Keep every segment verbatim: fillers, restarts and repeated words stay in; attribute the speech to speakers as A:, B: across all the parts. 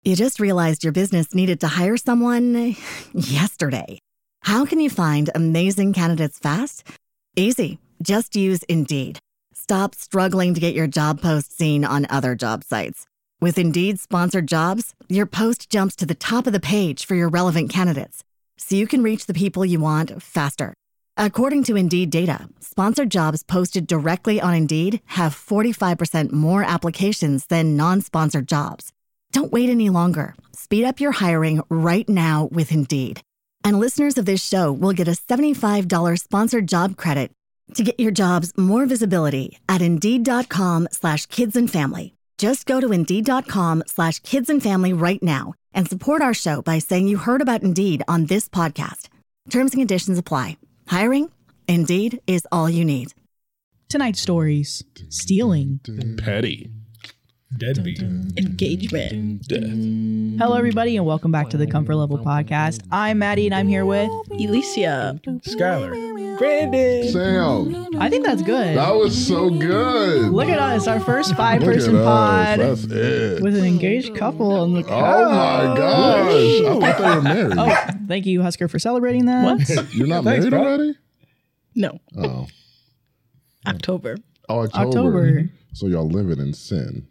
A: You just realized your business needed to hire someone yesterday. How can you find amazing candidates fast? Easy. Just use Indeed. Stop struggling to get your job post seen on other job sites. With Indeed sponsored jobs, your post jumps to the top of the page for your relevant candidates, so you can reach the people you want faster. According to Indeed data, sponsored jobs posted directly on Indeed have forty-five percent more applications than non-sponsored jobs. Don't wait any longer. Speed up your hiring right now with Indeed. And listeners of this show will get a seventy-five dollars sponsored job credit to get your jobs more visibility at Indeed.com slash kids and family. Just go to Indeed.com slash kids and family right now and support our show by saying you heard about Indeed on this podcast. Terms and conditions apply. Hiring? Indeed is all you need.
B: Tonight's stories: stealing,
C: petty,
D: deadbeat,
E: engagement.
D: death.
B: Hello, everybody, and welcome back to the Comfort Level Podcast. I'm Maddie, and I'm here with
E: Alicia,
D: Skylar, Brandon,
C: Sam.
B: I think that's good.
C: That was so good.
B: Look at us, our first five-person
C: Look at
B: pod
C: us. That's it.
B: with an engaged couple on the
C: Oh
B: couch.
C: my gosh! I thought they were married.
B: Oh, thank you, Husker, for celebrating that.
E: What?
C: You're not
D: Thanks,
C: married
D: bro.
C: already?
E: No,
C: Oh,
E: October.
C: oh, October.
B: October.
C: So y'all living in sin.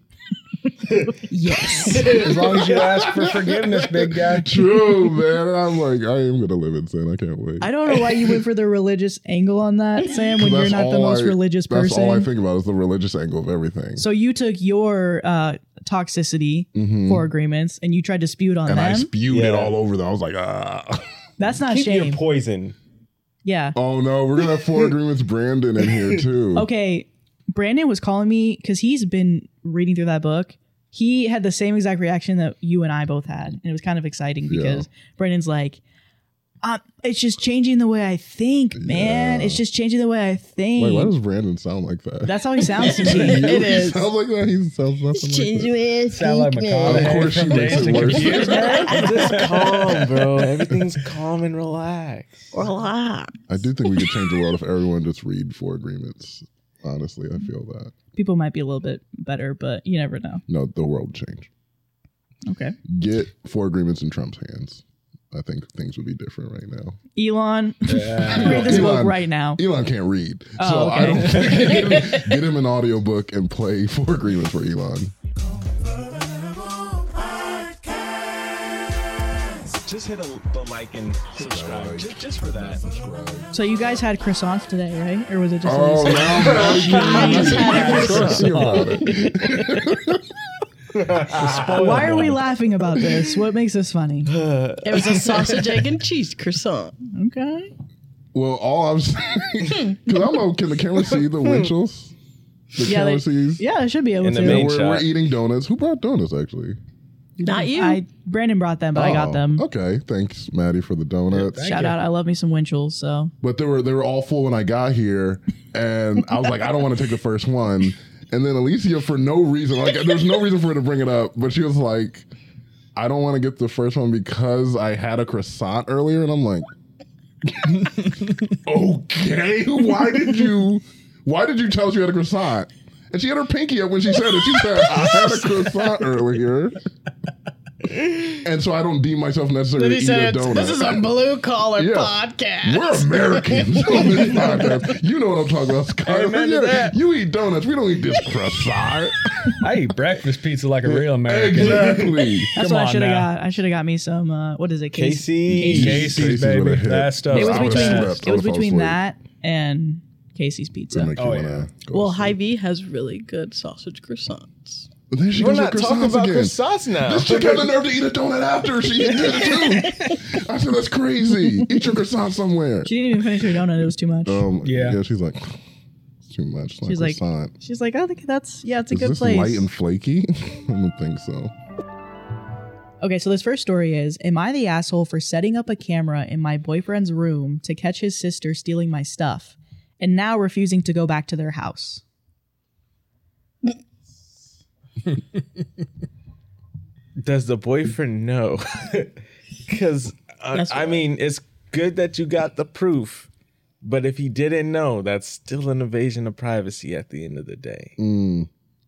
B: Yes.
D: As long as you ask for forgiveness, big guy.
C: True, man. And I'm like, I am gonna live in sin. I can't wait.
B: I don't know why you went for the religious angle on that, Sam, when you're
C: That's
B: not the
C: all
B: most
C: I-
B: religious
C: That's
B: person.
C: all I think about is the religious angle of everything.
B: So you took your uh, toxicity
C: Mhm.
B: for agreements and you tried to spew it on
C: and I
B: them.
C: spewed it
D: Yeah.
C: all over them. I was like, ah.
B: That's not
D: Keep
B: shame.
D: your poison.
B: Yeah.
C: Oh no, we're gonna have four agreements Brandon in here too.
B: Okay. Brandon was calling me because he's been reading through that book. He had the same exact reaction that you and I both had. And it was kind of exciting because Brandon's like, uh, it's just changing the way I think, man.
C: Yeah.
B: It's just changing the way I think.
C: Wait, why does Brandon sound like that?
B: That's how he sounds to me.
E: It
C: He
E: is.
C: sounds like that. He sounds nothing like
E: Change
C: that.
E: me.
D: Sound like McConaughey.
C: Of course she
D: from
C: makes
D: Dazed
C: it
D: and
C: worse.
D: Confused.
F: Just calm, bro. Everything's calm and relaxed.
E: Relax.
C: I do think we could change the world if everyone just read four agreements. Honestly, I feel that.
B: People might be a little bit better, but you never know.
C: No, the world would change.
B: Okay.
C: Get four agreements in Trump's hands. I think things would be different right now.
B: Elon,
D: Yeah.
B: read this book
C: Elon-
B: right now.
C: Elon can't read.
B: Oh,
C: so I
B: okay.
C: don't think get him, get him an audiobook and play four agreements for Elon.
F: Just hit a, the like and subscribe. Just, just for that.
B: So you guys had croissants today, right? Or was it just
C: Oh,
B: Alicia?
C: now
E: Guys
C: Go see about it.
B: Why are we laughing about this? What makes this funny?
E: It was a sausage, egg, and cheese croissant.
B: Okay.
C: Well, all I'm saying, because I'm okay. Can the camera see the Winchell's? The
B: Yeah,
C: camera
B: they-
C: sees.
B: Yeah, I should be able
D: In the
B: to.
D: main
C: we're,
D: shot.
C: we're eating donuts. Who brought donuts, actually?
E: Not you.
B: I Brandon brought them, but I got
C: Oh,
B: them.
C: Okay, thanks, Maddie, for the donuts.
D: thank
B: Shout
D: you.
B: out! I love me some Winchells. So
C: But they were they were all full when I got here, and I was like, I don't want to take the first one. And then Alicia, for no reason, like there's no reason for her to bring it up, but she was like, I don't want to get the first one because I had a croissant earlier, and I'm like, okay, why did you why did you tell us you had a croissant? And she had her pinky up when she said it. She said, I had a croissant earlier. And so I don't deem myself necessary to eat a donut.
E: "This is a blue collar
C: Yeah.
E: podcast."
C: We're Americans on this podcast. You know what I'm talking about, Skylar.
D: Amen to
C: Yeah,
D: that.
C: you eat donuts. We don't eat this croissant.
D: I eat breakfast pizza like a real American.
C: Exactly.
B: that's
D: Come
B: what I
D: on
B: should have
D: now.
B: got. I should have got me some. Uh, what is it? Casey.
F: Casey.
D: Casey's,
C: Casey's
D: baby.
C: would've hit.
D: That stuff.
B: It was
C: I would've
B: between.
C: slept. I
B: It was
C: would've fell
B: between
C: asleep.
B: that and Casey's Pizza.
C: Make you
D: Oh,
C: wanna
D: yeah.
C: go
E: Well,
C: to sleep.
E: Hy-Vee has really good sausage croissants.
C: But then she
F: We're
C: goes
F: not
C: with
F: talking
C: croissants
F: about
C: again.
F: croissants now.
C: This chick had the nerve to eat a donut after she did it too. I said, that's crazy. Eat your croissant somewhere.
B: She didn't even finish her donut. It was too much.
C: Um, yeah.
D: Yeah.
C: she's like, it's too much. Like
B: She's like,
C: croissant.
B: she's like, I think that's yeah, it's a
C: Is
B: good
C: this
B: place.
C: light and flaky? I don't think so.
B: Okay, so this first story is: am I the asshole for setting up a camera in my boyfriend's room to catch his sister stealing my stuff, and now refusing to go back to their house?
F: Does the boyfriend know? Because, uh,
E: That's
F: I
E: right.
F: mean, it's good that you got the proof, but if he didn't know, that's still an invasion of privacy at the end of the day.
C: Mm.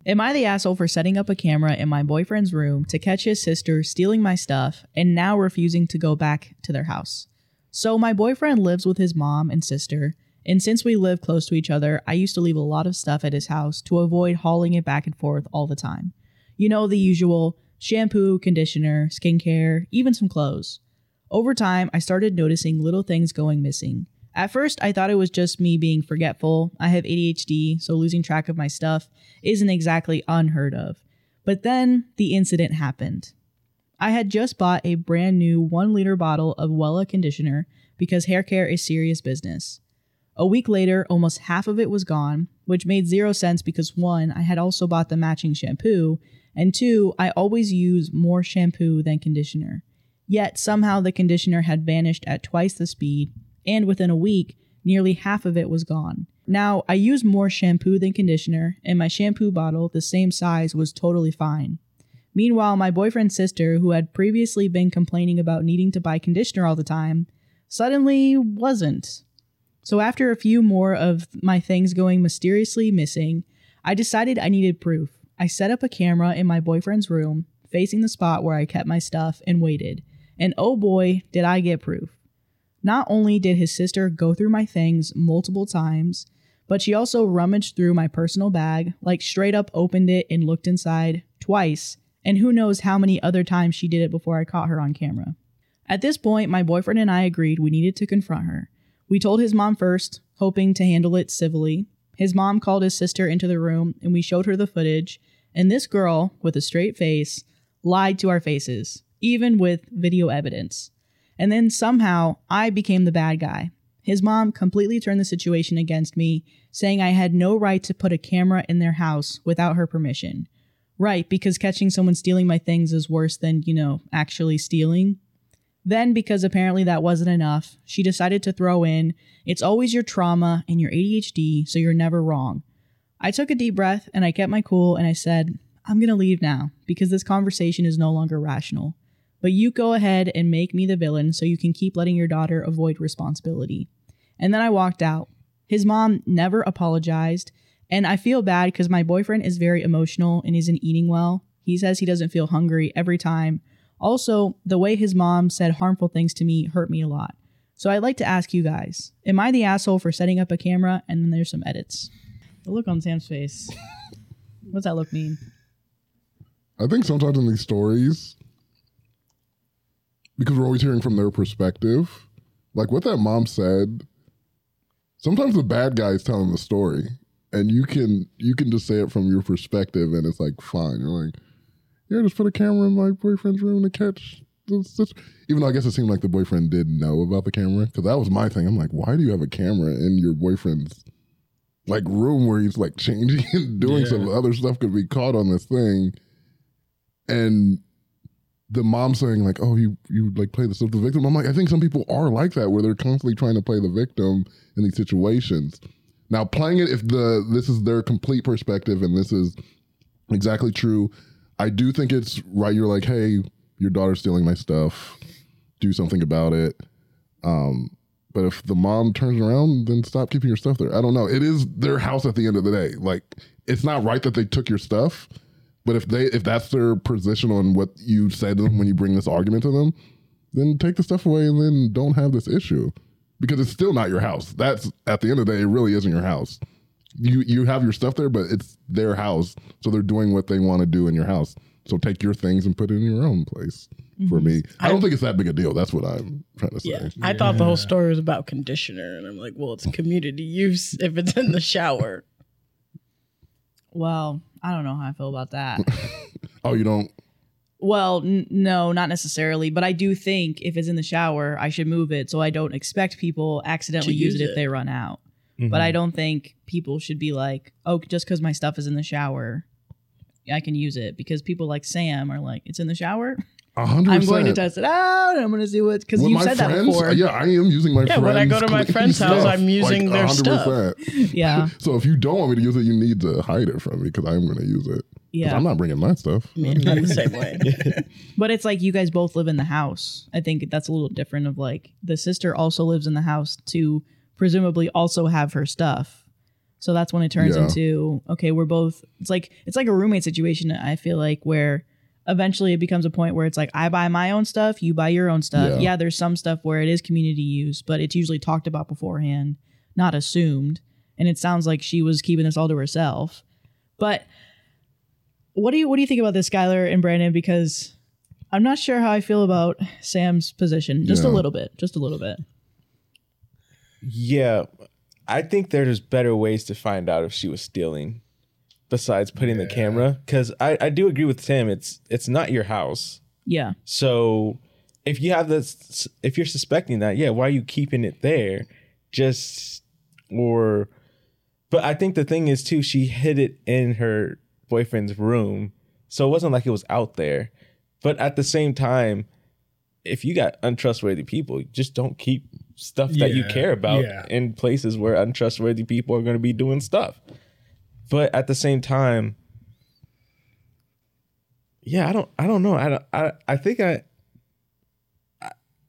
B: Am I the asshole for setting up a camera in my boyfriend's room to catch his sister stealing my stuff and now refusing to go back to their house? So my boyfriend lives with his mom and sister, and since we live close to each other, I used to leave a lot of stuff at his house to avoid hauling it back and forth all the time. You know, the usual shampoo, conditioner, skincare, even some clothes. Over time, I started noticing little things going missing. At first, I thought it was just me being forgetful. I have A D H D, so losing track of my stuff isn't exactly unheard of. But then the incident happened. I had just bought a brand new one liter bottle of Wella conditioner because hair care is serious business. A week later, almost half of it was gone, which made zero sense because one, I had also bought the matching shampoo, and two, I always use more shampoo than conditioner. Yet somehow the conditioner had vanished at twice the speed, and within a week, nearly half of it was gone. Now, I use more shampoo than conditioner, and my shampoo bottle, the same size, was totally fine. Meanwhile, my boyfriend's sister, who had previously been complaining about needing to buy conditioner all the time, suddenly wasn't. So after a few more of my things going mysteriously missing, I decided I needed proof. I set up a camera in my boyfriend's room, facing the spot where I kept my stuff, and waited. And oh boy, did I get proof. Not only did his sister go through my things multiple times, but she also rummaged through my personal bag, like straight up opened it and looked inside twice, and who knows how many other times she did it before I caught her on camera. At this point, my boyfriend and I agreed we needed to confront her. We told his mom first, hoping to handle it civilly. His mom called his sister into the room, and we showed her the footage, and this girl, with a straight face, lied to our faces, even with video evidence. And then somehow, I became the bad guy. His mom completely turned the situation against me, saying I had no right to put a camera in their house without her permission. Right, because catching someone stealing my things is worse than, you know, actually stealing. Then, because apparently that wasn't enough, she decided to throw in, it's always your trauma and your A D H D, so you're never wrong. I took a deep breath and I kept my cool and I said, I'm going to leave now because this conversation is no longer rational. But you go ahead and make me the villain so you can keep letting your daughter avoid responsibility. And then I walked out. His mom never apologized, and I feel bad because my boyfriend is very emotional and isn't eating well. He says he doesn't feel hungry every time. Also, the way his mom said harmful things to me hurt me a lot. So I'd like to ask you guys, am I the asshole for setting up a camera? And then there's some edits. The look on Sam's face. What's that look mean?
C: I think sometimes in these stories, because we're always hearing from their perspective, like what that mom said, sometimes the bad guy is telling the story, and you can you can just say it from your perspective, and it's like fine. You're like, yeah, just put a camera in my boyfriend's room to catch this. this. Even though I guess it seemed like the boyfriend did know about the camera, because that was my thing. I'm like, why do you have a camera in your boyfriend's like room where he's like changing and doing
D: Yeah.
C: some other stuff could be caught on this thing? And the mom saying like, oh, you you like play the, the victim. I'm like, I think some people are like that, where they're constantly trying to play the victim in these situations. Now, playing it if the this is their complete perspective and this is exactly true, I do think it's right. You're like, hey, your daughter's stealing my stuff. Do something about it. Um, but if the mom turns around, then stop keeping your stuff there. I don't know. It is their house at the end of the day. Like, it's not right that they took your stuff. But if they if that's their position on what you said to them when you bring this argument to them, then take the stuff away and then don't have this issue. Because it's still not your house. That's, at the end of the day, it really isn't your house. You you have your stuff there, but it's their house. So they're doing what they want to do in your house. So take your things and put it in your own place. Mm-hmm. For me, I don't think it's that big a deal. That's what I'm trying to say.
E: Yeah, I yeah. thought the whole story was about conditioner, and I'm like, well, it's community use if it's in the shower.
B: Well, I don't know how I feel about that.
C: Oh, you don't?
B: Well, n- no, not necessarily. But I do think if it's in the shower, I should move it so I don't expect people accidentally use, use it, it if they run out. Mm-hmm. But I don't think people should be like, oh, just because my stuff is in the shower, I can use it. Because people like Sam are like, it's in the shower?
C: one hundred percent.
B: I'm going to test it out. And I'm going to see what, because you said
C: friends,
B: that before.
C: Yeah, I am using my
E: yeah,
C: friends.
E: Yeah, when I go to my friend's house,
C: stuff,
E: I'm using
C: like
E: their
C: one hundred percent.
E: stuff.
B: Yeah.
C: So if you don't want me to use it, you need to hide it from me because I'm going to use it. Yeah. I'm not bringing my stuff.
E: I mean, I'm the same way.
B: But it's like you guys both live in the house. I think that's a little different of like the sister also lives in the house to presumably also have her stuff. So that's when it turns
C: Yeah.
B: into, okay, we're both, it's like, it's like a roommate situation. I feel like where eventually it becomes a point where it's like, I buy my own stuff, you buy your own stuff.
C: Yeah.
B: Yeah, there's some stuff where it is community use, but it's usually talked about beforehand, not assumed. And it sounds like she was keeping this all to herself. But what do you what do you think about this, Skylar and Brandon? Because I'm not sure how I feel about Sam's position. Just a
C: Yeah.
B: little bit. Just a little bit.
F: Yeah, I think there's better ways to find out if she was stealing besides putting the camera. Because I, I do agree with Tim. It's it's not your house.
B: Yeah.
F: So if you have this, if you're suspecting that, yeah, why are you keeping it there? Just or, but I think the thing is too, she hid it in her boyfriend's room, so it wasn't like it was out there. But at the same time, if you got untrustworthy people, just don't keep stuff that you
D: Yeah,
F: care about
D: yeah.
F: in places where untrustworthy people are going to be doing stuff. But at the same time, yeah, I don't, I don't know. I don't, I, I think I, I,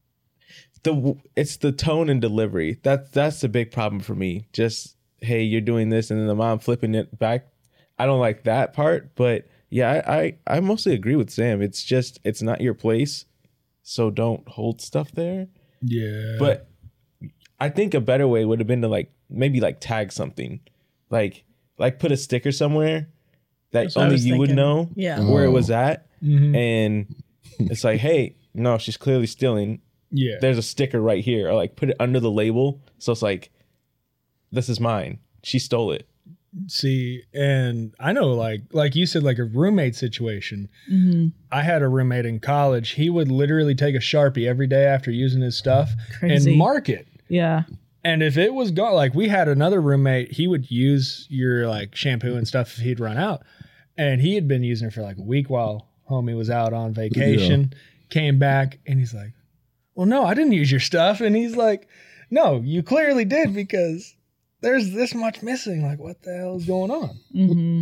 F: the, it's the tone and delivery. That's, that's the big problem for me. Just, hey, you're doing this, and then the mom flipping it back. I don't like that part, but yeah, I, I, I mostly agree with Sam. It's just, it's not your place, so don't hold stuff there.
D: Yeah.
F: But I think a better way would have been to like maybe like tag something, like like put a sticker somewhere that
E: That's what I
F: only
E: was
F: you would
E: thinking.
F: know
E: Yeah.
F: where it
C: Oh.
F: was at,
D: Mhm.
F: and it's like, hey, no, she's clearly stealing.
D: yeah.
F: There's a sticker right here, or like put it under the label, so it's like, this is mine. She stole it.
D: See, and I know, like like you said, like a roommate situation.
B: Mm-hmm.
D: I had a roommate in college. He would literally take a Sharpie every day after using his stuff
B: Crazy.
D: and mark it.
B: Yeah.
D: And if it was gone, like we had another roommate, he would use your like shampoo and stuff if he'd run out. And he had been using it for like a week while homie was out on vacation, came back, and he's like, well, no, I didn't use your stuff. And he's like, no, you clearly did, because there's this much missing. Like, what the hell is going on?
B: Mm-hmm.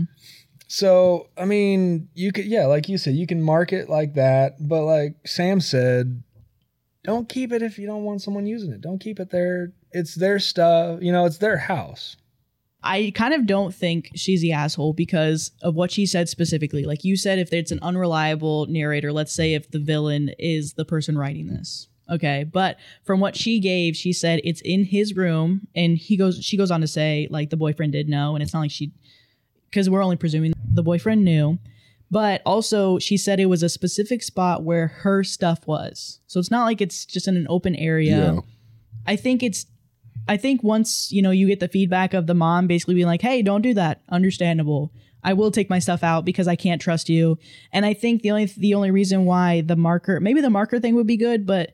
D: So, I mean, you could, yeah, like you said, you can mark it like that. But like Sam said, don't keep it if you don't want someone using it. Don't keep it there. It's their stuff. You know, it's their house.
B: I kind of don't think she's the asshole because of what she said specifically. Like you said, if it's an unreliable narrator, let's say if the villain is the person writing this. Okay. But from what she gave, she said it's in his room, and he goes, she goes on to say like the boyfriend did know. And it's not like she, because we're only presuming the boyfriend knew, but also she said it was a specific spot where her stuff was. So it's not like it's just in an open area.
C: Yeah.
B: I think it's, I think once, you know, you get the feedback of the mom basically being like, hey, don't do that. Understandable. I will take my stuff out because I can't trust you. And I think the only, the only reason why the marker, maybe the marker thing would be good, but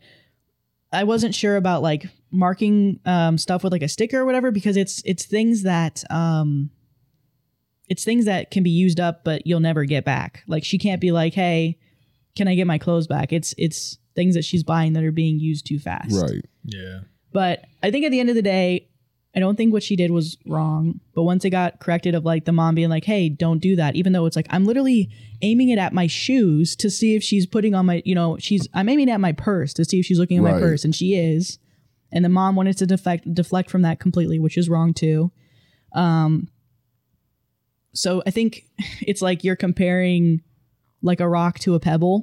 B: I wasn't sure about like marking um, stuff with like a sticker or whatever, because it's, it's things that, um, it's things that can be used up, but you'll never get back. Like she can't be like, hey, can I get my clothes back? It's, it's things that she's buying that are being used too fast.
C: Right.
D: Yeah.
B: But I think at the end of the day, I don't think what she did was wrong. But once it got corrected of like the mom being like, hey, don't do that. Even though it's like, I'm literally aiming it at my shoes to see if she's putting on my, you know, she's, I'm aiming at my purse to see if she's looking at my
C: Right.
B: purse. And she is. And the mom wanted to deflect, deflect from that completely, which is wrong too. Um, so I think it's like you're comparing like a rock to a pebble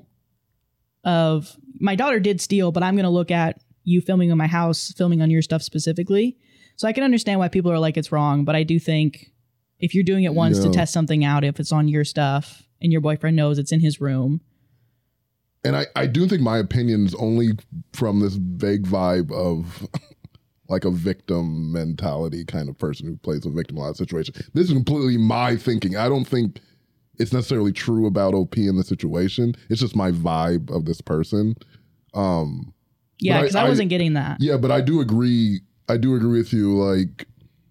B: of my daughter did steal, but I'm going to look at you filming in my house, filming on your stuff specifically. So I can understand why people are like, it's wrong. But I do think if you're doing it once to
C: Yeah.
B: test something out, if it's on your stuff and your boyfriend knows it's in his room.
C: And I, I do think my opinion's only from this vague vibe of like a victim mentality kind of person who plays a victim in a lot of situations. This is completely my thinking. I don't think it's necessarily true about O P in the situation. It's just my vibe of this person. Um,
B: Yeah,
C: But I-
B: because I,
C: I-
B: wasn't getting that.
C: yeah, but I do agree. I do agree with you. Like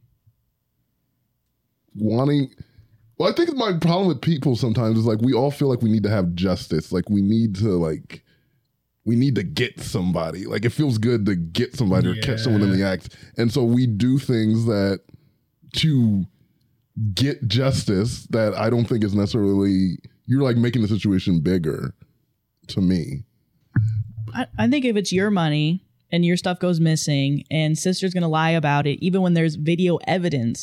C: wanting. Well, I think my problem with people sometimes is like we all feel like we need to have justice. Like we need to like we need to get somebody. Like it feels good to get somebody or catch someone in the act, and so we do things that to get justice that I don't think is necessarily. You're like making the situation bigger to me.
B: I, I think if it's your money and your stuff goes missing and sister's going to lie about it, even when there's video evidence,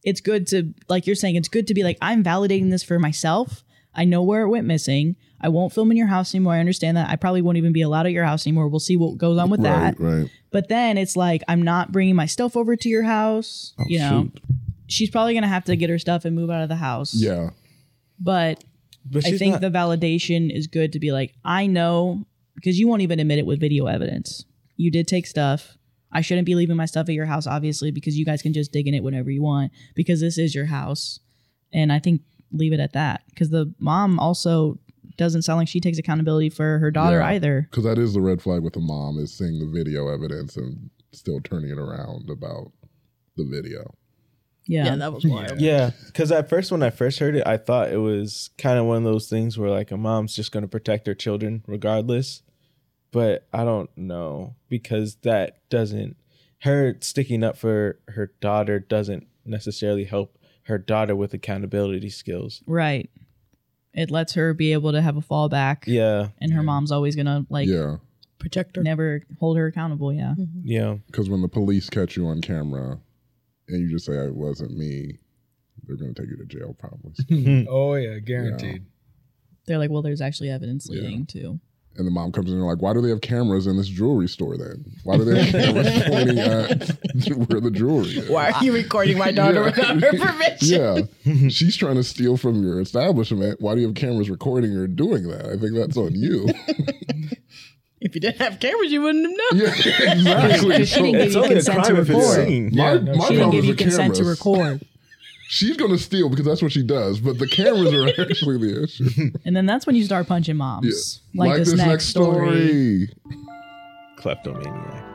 B: it's good to, like you're saying, it's good to be like, I'm validating this for myself. I know where it went missing. I won't film in your house anymore. I understand that. I probably won't even be allowed at your house anymore. We'll see what goes on with
C: Right,
B: that.
C: right.
B: But then it's like, I'm not bringing my stuff over to your house.
C: Oh,
B: you know,
C: shoot.
B: she's probably going to have to get her stuff and move out of the house.
C: Yeah.
B: But,
F: But
B: I
F: she's
B: think
F: not-
B: the validation is good to be like, I know, because you won't even admit it with video evidence. You did take stuff. I shouldn't be leaving my stuff at your house, obviously, because you guys can just dig in it whenever you want, because this is your house. And I think leave it at that, because the mom also doesn't sound like she takes accountability for her daughter
C: Yeah.
B: either.
C: Because that is the red flag with the mom, is seeing the video evidence and still turning it around about the video.
B: Yeah.
E: Yeah, that was wild.
F: Yeah, because at first, when I first heard it, I thought it was kind of one of those things where like a mom's just going to protect her children regardless. But I don't know, because that doesn't, her sticking up for her daughter doesn't necessarily help her daughter with accountability skills.
B: Right. It lets her be able to have a fallback.
F: Yeah,
B: And her mom's always going to like
C: Yeah.
E: Protector.
B: never hold her accountable. Yeah.
F: yeah.
C: Because when the police catch you on camera and you just say, it wasn't me, they're going to take you to jail probably.
D: Oh yeah, guaranteed.
B: They're like, well, there's actually evidence
C: Yeah.
B: leading to.
C: And the mom comes in and like, why do they have cameras in this jewelry store then? Why do they have cameras pointing at where the jewelry is?
E: Why are you recording my daughter
C: Yeah.
E: without her permission?
C: Yeah. She's trying to steal from your establishment. Why do you have cameras recording her doing that? I think that's on you.
E: If you didn't have cameras, you wouldn't have known.
C: Yeah, exactly.
B: She didn't give
F: It's
B: you
F: only a
B: consent to
F: crime if it's
B: record.
F: seen.
C: My,
D: Yeah, no,
C: my
B: She didn't
C: problem
B: give
C: is
B: you
C: the
B: consent to
C: cameras.
B: record.
C: She's going to steal because that's what she does, but the cameras are actually the issue.
B: And then that's when you start punching moms.
C: Yeah.
B: Like, this, next, story.
F: Kleptomaniac.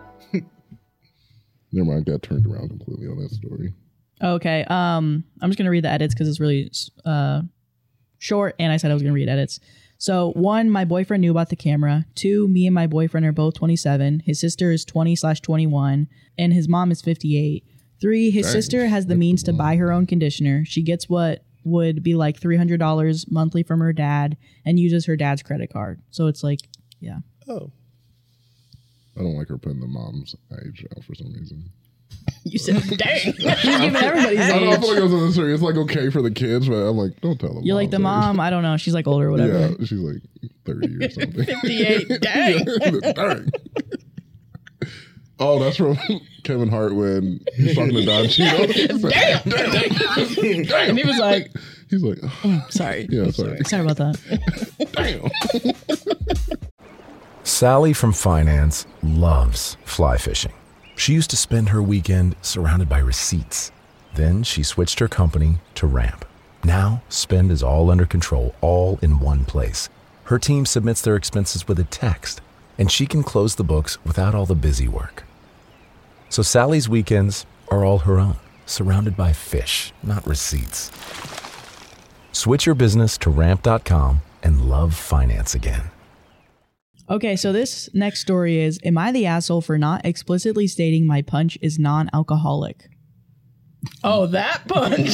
C: Never mind, I got turned around completely on that story.
B: Okay. Um, I'm just gonna read the edits because it's really uh short, and I said I was gonna read edits. So one, my boyfriend knew about the camera. Two, me and my boyfriend are both twenty-seven. His sister is twenty slash twenty-one, and his mom is fifty-eight. Three, his
C: Dang,
B: sister has the means to buy her own conditioner. She gets what would be like three hundred dollars monthly from her dad and uses her dad's credit card. So it's like, yeah.
F: Oh.
C: I don't like her putting the mom's age out for some reason.
E: You said, dang.
B: She's giving everybody's
C: I don't know, I
B: age.
C: feel like it was unnecessary. It's like okay for the kids, but I'm like, don't tell them.
B: You're like the mom. I don't know. She's like older or whatever.
C: Yeah, she's like thirty or something.
E: fifty-eight. Dang.
C: Yeah, dang. Oh, that's from Kevin Hart when he's talking to Don Cheadle. He's like,
E: Damn.
C: damn.
E: And he was like,
C: He's like, oh,
E: sorry.
C: yeah, sorry.
B: Sorry about that.
C: Damn.
G: Sally from finance loves fly fishing. She used to spend her weekend surrounded by receipts. Then she switched her company to Ramp. Now, spend is all under control, all in one place. Her team submits their expenses with a text, and she can close the books without all the busy work. So Sally's weekends are all her own, surrounded by fish, not receipts. Switch your business to ramp dot com and love finance again.
B: Okay, so this next story is, am I the asshole for not explicitly stating my punch is non-alcoholic?
E: Oh, that punch.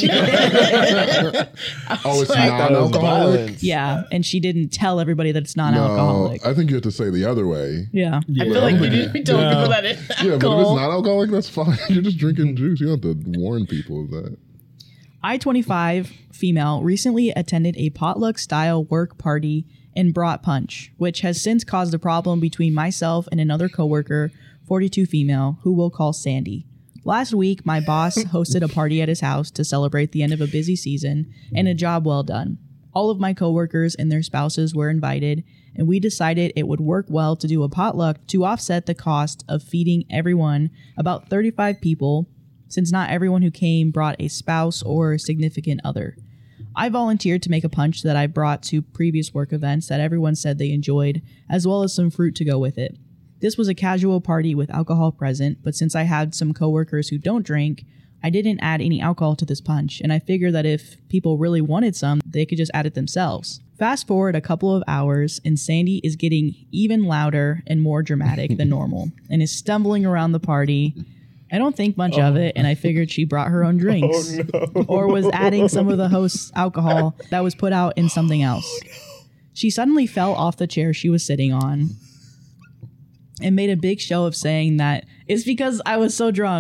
C: Oh, it's
E: like,
F: That was
C: non-alcoholic.
F: violence.
B: Yeah, and she didn't tell everybody that it's non-alcoholic.
C: No, I think you have to say the other way.
B: Yeah.
E: I feel like you need to be telling
D: No.
E: people that it's
C: Yeah, but if it's
E: alcohol.
C: not alcoholic, that's fine. You're just drinking juice. You don't have to warn people of that.
B: I, twenty-five, female, recently attended a potluck-style work party and brought punch, which has since caused a problem between myself and another coworker, forty-two female, who we'll call Sandy. Last week, my boss hosted a party at his house to celebrate the end of a busy season and a job well done. All of my coworkers and their spouses were invited, and we decided it would work well to do a potluck to offset the cost of feeding everyone, about thirty-five people, since not everyone who came brought a spouse or significant other. I volunteered to make a punch that I brought to previous work events that everyone said they enjoyed, as well as some fruit to go with it. This was a casual party with alcohol present, but since I had some coworkers who don't drink, I didn't add any alcohol to this punch, and I figured that if people really wanted some, they could just add it themselves. Fast forward a couple of hours, and Sandy is getting even louder and more dramatic than normal, and is stumbling around the party. I don't think much of it, and I figured she brought her own drinks, or was adding some of the host's alcohol that was put out in something else. She suddenly fell off the chair she was sitting on and made a big show of saying that it's because I was so drunk.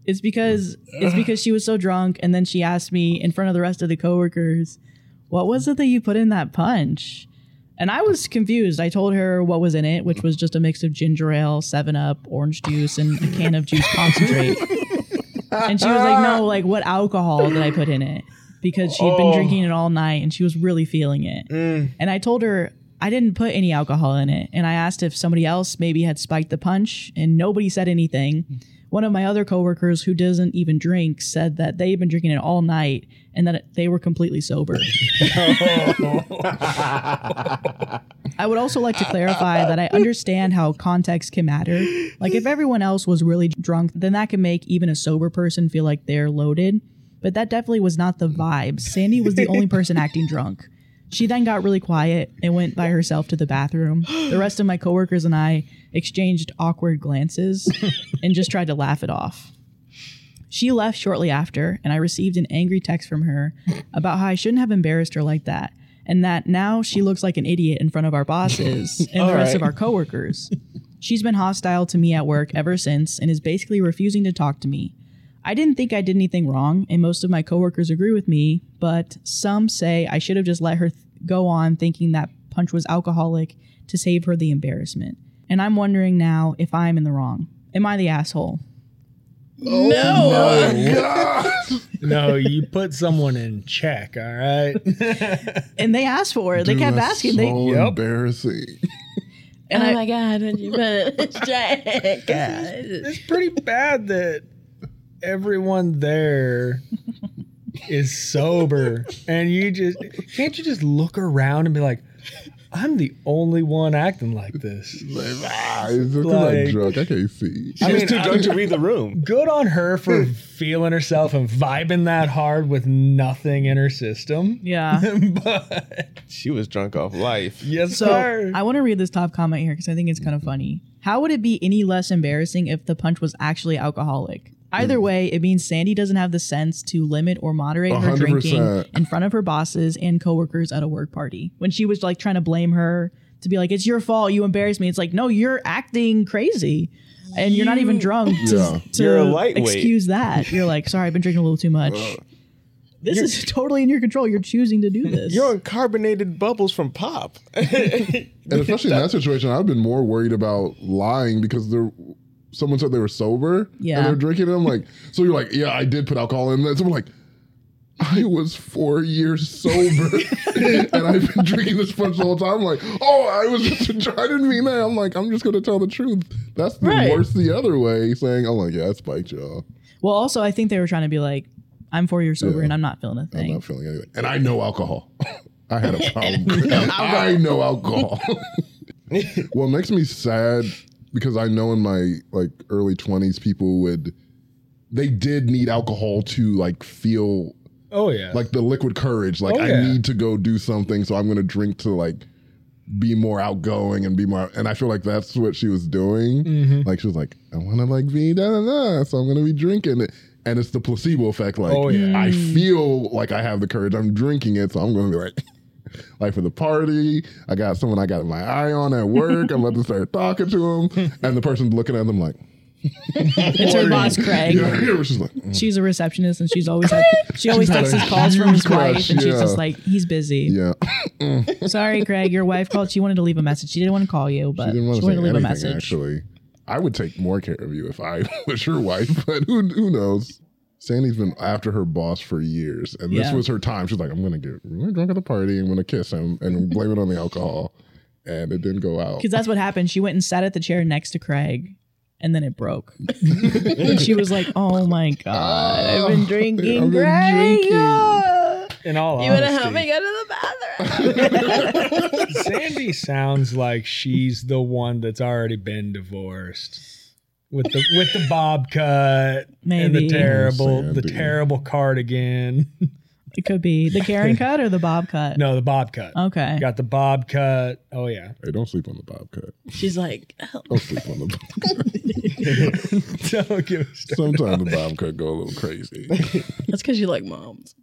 B: It's because it's because she was so drunk, and then she asked me in front of the rest of the coworkers, "What was it that you put in that punch?" And I was confused. I told her what was in it, which was just a mix of ginger ale, seven up, orange juice, and a can of juice concentrate. And she was like, "No, like what alcohol did I put in it?" Because she had been
F: Oh.
B: drinking it all night and she was really feeling it.
F: Mm.
B: And I told her I didn't put any alcohol in it. And I asked if somebody else maybe had spiked the punch, and nobody said anything. One of my other coworkers who doesn't even drink said that they've been drinking it all night and that they were completely sober. I would also like to clarify that I understand how context can matter. Like if everyone else was really drunk, then that can make even a sober person feel like they're loaded. But that definitely was not the vibe. Sandy was the only person acting drunk. She then got really quiet and went by herself to the bathroom. The rest of my coworkers and I exchanged awkward glances and just tried to laugh it off. She left shortly after, and I received an angry text from her about how I shouldn't have embarrassed her like that, and that now she looks like an idiot in front of our bosses and the
F: All
B: rest
F: right.
B: of our coworkers. She's been hostile to me at work ever since and is basically refusing to talk to me. I didn't think I did anything wrong, and most of my coworkers agree with me, but some say I should have just let her th- go on thinking that punch was alcoholic to save her the embarrassment. And I'm wondering now if I'm in the wrong. Am I the asshole?
D: No, you put someone in check, all right?
B: And they asked for it. They
C: Dude,
B: kept
C: that's
B: asking.
C: So
B: They
D: Yep.
C: embarrassing.
B: and
E: oh
B: I,
E: my god, did you put Jack?
D: It's pretty bad that everyone there is sober, and you just can't you just look around and be like, I'm the only one acting like this.
C: Like, ah, it's just 'cause I'm
D: Like-
C: drunk. I can't see.
F: She was too drunk to read the room.
D: Good on her for feeling herself and vibing that hard with nothing in her system.
B: yeah.
D: But
F: She was drunk off life.
D: yes,
B: So
D: sir.
B: I want to read this top comment here because I think it's kind of funny. How would it be any less embarrassing if the punch was actually alcoholic? Either way, it means Sandy doesn't have the sense to limit or moderate her
C: one hundred
B: drinking
C: percent.
B: in front of her bosses and coworkers at a work party. When she was like trying to blame her to be like, "It's your fault, you embarrassed me." It's like, no, you're acting crazy, and you're not even drunk to,
C: Yeah.
B: to
F: You're a lightweight.
B: excuse that. You're like, "Sorry, I've been drinking a little too much." This is totally in your control. You're choosing to do this.
F: You're on carbonated bubbles from pop.
C: And especially in that situation, I've been more worried about lying because they're someone said they were sober
B: Yeah.
C: and they're drinking. And I'm like, so you're like, yeah, I did put alcohol in. And someone like, I was four years sober and I've been drinking this punch the whole time. I'm like, oh, I was just, I didn't mean that. I'm like, I'm just going to tell the truth. That's the
E: Right.
C: worst the other way, saying, oh, like, yeah, I spiked y'all.
B: Well, also, I think they were trying to be like, I'm four years sober
C: Yeah.
B: and I'm not feeling a
C: I'm
B: thing.
C: not feeling anything. And I know alcohol. I had a problem. I know alcohol. Well, it makes me sad because I know in my like early twenties, people would, they did need alcohol to like feel
D: oh yeah.
C: like the liquid courage. Like
D: Oh,
C: I
D: yeah.
C: need to go do something, so I'm going to drink to like be more outgoing and be more. And I feel like that's what she was doing.
D: Mm-hmm.
C: Like she was like, I want to like be da da da, so I'm going to be drinking it. And it's the placebo effect. Like
D: Oh, yeah.
C: I feel like I have the courage. I'm drinking it, so I'm going to be like. Like for the party, I got someone I got my eye on at work. I'm about to start talking to him, and the person's looking at them like,
B: It's her boss, Craig.
C: yeah, yeah, she's like, mm,
B: She's a receptionist and she's always had, she always
C: had
B: takes
C: a
B: his calls from
C: huge
B: his wife
C: crush,
B: and she's
C: yeah.
B: just like, he's busy.
C: yeah.
B: Sorry, Craig, your wife called. She wanted to leave a message. She didn't want to call you, but
C: She didn't want
B: she
C: to
B: wanted
C: say
B: to leave
C: anything.
B: a message.
C: Actually, I would take more care of you if I was your wife, but who who knows? Sandy's been after her boss for years, and this
B: Yeah.
C: was her time. She's like, I'm gonna get really drunk at the party. I'm gonna kiss him and blame it on the alcohol, and it didn't go out.
B: Because that's what happened. She went and sat at the chair next to Craig and then it broke. And she was like, oh my God, I've been drinking.
C: I've been
B: Craig.
C: drinking.
B: Ah."
D: In all
E: You want to
D: honesty,
E: help me go to the bathroom?
D: Sandy sounds like she's the one that's already been divorced. With the with the bob cut and
B: Maybe.
D: the terrible the
C: Sandy.
D: terrible cardigan.
B: It could be the Karen cut or the Bob cut.
D: No, the bob cut.
B: Okay.
D: Got the bob cut. Oh yeah.
C: Hey, don't sleep on the bob cut.
E: She's like, oh.
C: Don't sleep on the bob cut.
D: Don't give a start.
C: Sometimes the bob cut go a little crazy.
E: That's because you like moms.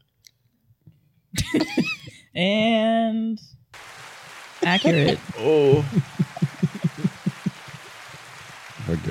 B: And accurate.
F: Oh,
C: I guess.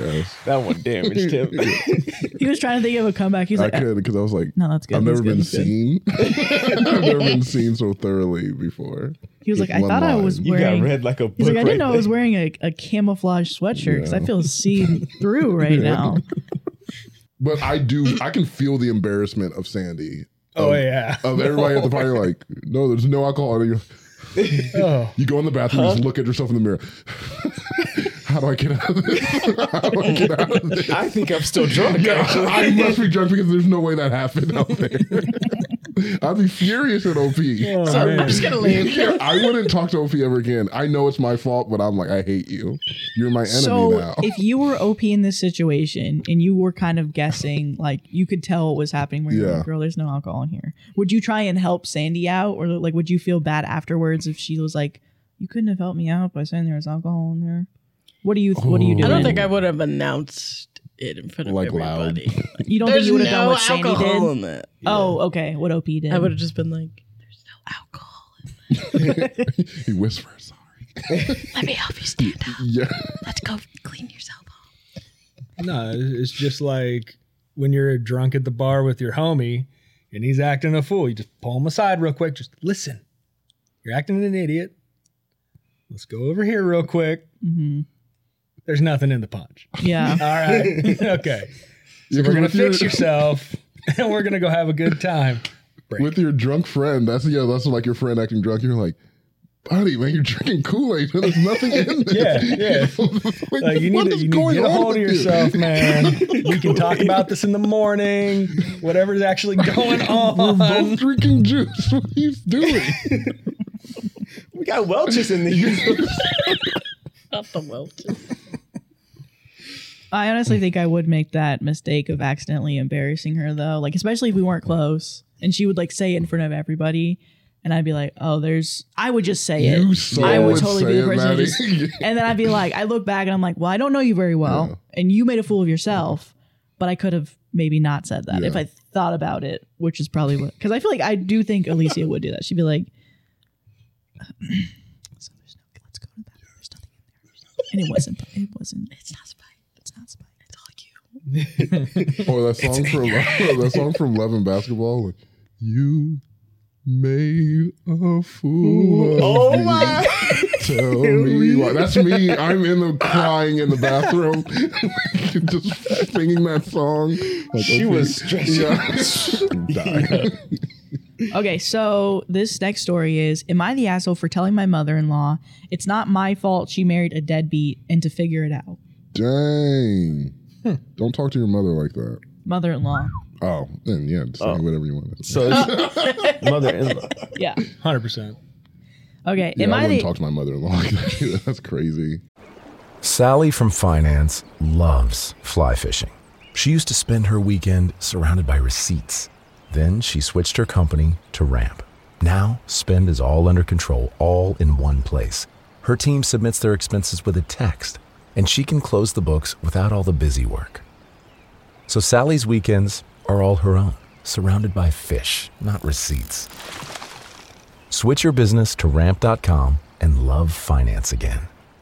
F: That one damaged him.
B: He was trying to think of a comeback. He's
C: I
B: like,
C: could because I was like,
B: no, that's good.
C: I've
B: That's
C: never
B: good.
C: been
B: That's good.
C: seen. I've never been seen so thoroughly before.
B: He was
C: With
B: like, I
C: one
B: thought I was
C: line.
F: You got
B: wearing.
F: read like a book.
B: He's like, I didn't
F: right
B: know I was
F: there.
B: wearing a, a camouflage sweatshirt because I
C: Yeah.
B: feel seen through right
C: Yeah.
B: now.
C: But I do. I can feel the embarrassment of Sandy.
D: Oh
C: Of-
D: yeah.
C: Of everybody at the party, like, no, there's no alcohol. And you,
D: Oh.
C: you go in the bathroom, and just look at yourself in the mirror. How do I get out of this? How do I get out of this?
F: I think I'm still drunk.
C: Yeah,
F: actually.
C: I must be drunk because there's no way that happened out there. I'd be furious at O P.
D: Oh,
E: So
D: man.
E: I'm just gonna leave.
C: Yeah, I wouldn't talk to O P ever again. I know it's my fault, but I'm like, I hate you. You're my enemy
B: So
C: now.
B: if you were O P in this situation and you were kind of guessing, like you could tell what was happening where you're
C: Yeah.
B: like, girl, there's no alcohol in here. Would you try and help Sandy out? Or like, would you feel bad afterwards if she was like, you couldn't have helped me out by saying there was alcohol in there? What do you, what do you do?
E: I don't think I would have announced it in front of
C: Like loud.
E: everybody.
B: You don't
E: There's
B: think you would have done
E: no
B: what Sandy
E: alcohol
B: did?
E: in that.
B: Oh, okay. What O P did.
E: I would have just been like, "There's no alcohol.
C: He whispers, sorry.
E: Let me help you stand up.
C: Yeah.
E: Let's go clean yourself up."
D: No, it's just like when you're drunk at the bar with your homie and he's acting a fool. You just pull him aside real quick. Just listen. You're acting an idiot. Let's go over here real quick.
B: Mm-hmm.
D: There's nothing in the punch.
B: Yeah.
D: All right. Okay. So
C: Yeah,
D: we're gonna
C: with your-
D: fix yourself, and we're gonna go have a good time. Break.
C: With your drunk friend. That's yeah, that's like your friend acting drunk. You're like, buddy, man, you're drinking Kool-Aid. There's nothing in there.
D: Yeah, yeah.
C: Like,
D: Like you
C: what
D: need to
C: is
D: you need to
C: going
D: get a
C: on
D: hold of
C: with you?
D: yourself, man. We can talk about this in the morning. Whatever's actually going
C: We're
D: on.
C: both drinking juice. What are you doing?
F: We got Welch's in the
E: Not the Welch's.
B: I honestly think I would make that mistake of accidentally embarrassing her though. Like, especially if we weren't close and she would like say it in front of everybody. And I'd be like, oh, there's, I would just say
C: You
B: it.
C: so
B: I would
C: would
B: totally
C: say
B: be the
C: it,
B: person to
C: Maddie.
B: just, and then I'd be like, I look back and I'm like, well, I don't know you very well. And you made a fool of yourself, but I could have maybe not said that
C: Yeah.
B: if I thought about it, which is probably what, because I feel like I do think Alicia would do that. She'd be like, so there's no, let's go to the bathroom. There's nothing in there. And it wasn't, it wasn't, it's not Spike. It's not Spike. It's all you.
C: Or that song from that song from Love and Basketball. Like, you made a fool of
F: Oh
C: me.
F: my.
C: Tell me why. That's me. I'm in the crying in the bathroom, just singing that song. Like,
F: She
C: okay.
F: was stressing.
C: Yeah. Die.
B: Okay, so this next story is, am I the asshole for telling my mother-in-law it's not my fault she married a deadbeat and to figure it out?
C: Dang. Don't talk to your mother like that.
B: Mother-in-law.
C: Oh, then yeah, say
F: Oh.
C: whatever you want.
F: So it's mother-in-law.
B: Yeah.
D: one hundred percent.
B: Okay,
C: Yeah,
B: am
C: I
B: I,
C: wouldn't
B: the
C: talk to my mother-in-law like that either. That's crazy.
G: Sally from finance loves fly fishing. She used to spend her weekend surrounded by receipts. Then she switched her company to Ramp. Now, spend is all under control, all in one place. Her team submits their expenses with a text, and she can close the books without all the busy work. So Sally's weekends are all her own, surrounded by fish, not receipts. Switch your business to ramp dot com and love finance again.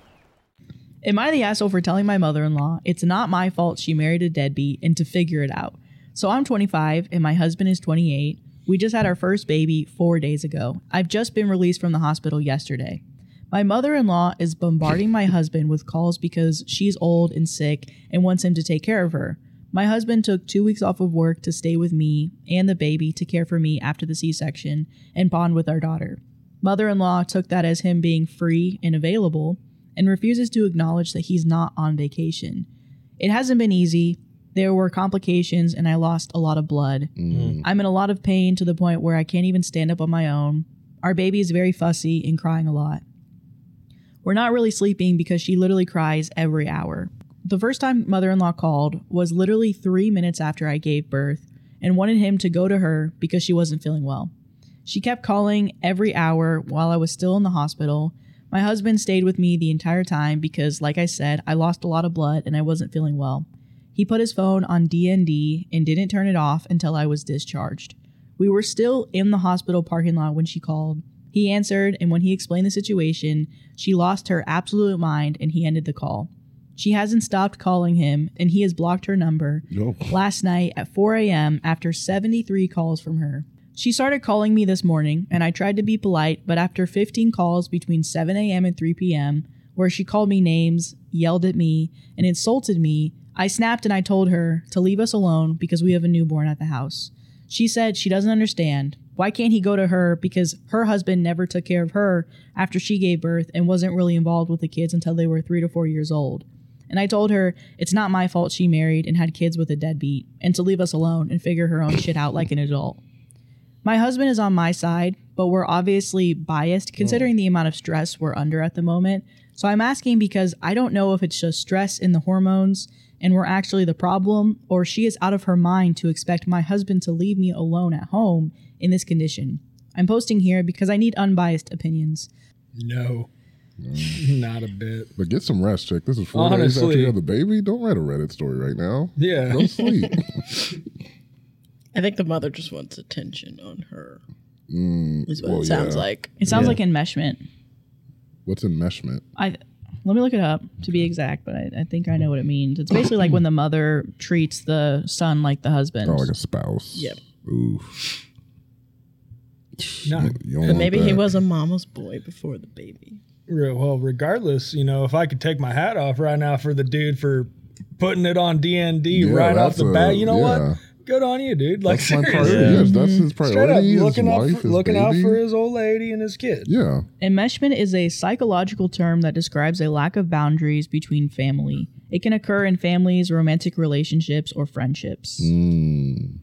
B: am I the asshole for telling my mother-in-law it's not my fault she married a deadbeat and to figure it out? So I'm twenty-five and my husband is twenty-eight. We just had our first baby four days ago. I've just been released from the hospital yesterday. My mother-in-law is bombarding my husband with calls because she's old and sick and wants him to take care of her. My husband took two weeks off of work to stay with me and the baby to care for me after the C-section and bond with our daughter. Mother-in-law took that as him being free and available and refuses to acknowledge that he's not on vacation. It hasn't been easy. There were complications and I lost a lot of blood.
C: Mm.
B: I'm in a lot of pain to the point where I can't even stand up on my own. Our baby is very fussy and crying a lot. We're not really sleeping because she literally cries every hour. The first time mother-in-law called was literally three minutes after I gave birth and wanted him to go to her because she wasn't feeling well. She kept calling every hour while I was still in the hospital. My husband stayed with me the entire time because, like I said, I lost a lot of blood and I wasn't feeling well. He put his phone on D N D and didn't turn it off until I was discharged. We were still in the hospital parking lot when she called. He answered, and when he explained the situation, she lost her absolute mind and he ended the call. She hasn't stopped calling him, and he has blocked her number
C: Yo.
B: last night at four a.m. after seventy-three calls from her. She started calling me this morning, and I tried to be polite, but after fifteen calls between seven a.m. and three p.m., where she called me names, yelled at me, and insulted me, I snapped and I told her to leave us alone because we have a newborn at the house. She said she doesn't understand. Why can't he go to her because her husband never took care of her after she gave birth and wasn't really involved with the kids until they were three to four years old? And I told her it's not my fault she married and had kids with a deadbeat and to leave us alone and figure her own shit out like an adult. My husband is on my side, but we're obviously biased considering the amount of stress we're under at the moment. So I'm asking because I don't know if it's just stress in the hormones and we're actually the problem, or she is out of her mind to expect my husband to leave me alone at home in this condition. I'm posting here because I need unbiased opinions.
D: No. Not a bit.
C: But get some rest, chick. This is four days after you have the baby. Don't write a Reddit story right now.
D: Yeah.
C: Go sleep.
E: I think the mother just wants attention on her.
C: Mm,
E: Is what
C: well,
E: it sounds
C: yeah.
E: like.
B: It sounds
C: Yeah.
B: like enmeshment.
C: What's enmeshment?
B: I let me look it up to be exact, but I, I think I know what it means. It's basically like when the mother treats the son like the husband.
C: Oh, like a spouse.
E: Yep.
C: Ooh.
D: No.
C: You don't
E: But
C: want
E: maybe he
C: that.
E: was a mama's boy before the baby.
D: Re- Well, regardless, you know, if I could take my hat off right now for the dude for putting it on D N D
C: Yeah,
D: right off
C: that's
D: the
C: a-
D: bat, you know
C: yeah.
D: what? Good on you, dude. Like,
C: That's my
D: seriously.
C: priority. Yes, that's his
D: Straight up,
C: priority. His
D: looking out,
C: wife,
D: for,
C: his
D: looking out
C: baby.
D: for his old lady and his kid.
C: Yeah.
B: Enmeshment is a psychological term that describes a lack of boundaries between family. It can occur in families, romantic relationships, or friendships.
C: Mm.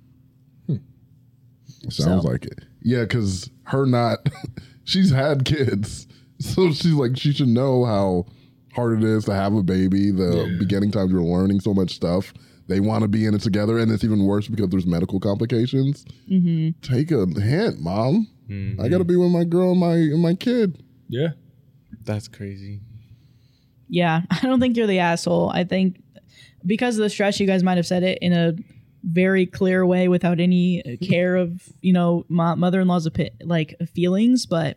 C: Sounds
B: So-
C: like it. Yeah, because her not, she's had kids. So she's like, she should know how hard it is to have a baby. The
D: Yeah.
C: beginning times you're learning so much stuff. They want to be in it together. And it's even worse because there's medical complications.
B: Mm-hmm.
C: Take a hint, mom.
F: Mhm.
C: I got to be with my girl and my, and my kid.
D: Yeah.
F: That's crazy.
B: Yeah, I don't think you're the asshole. I think because of the stress, you guys might have said it in a very clear way without any care of, you know, my mother-in-law's opi- like feelings, but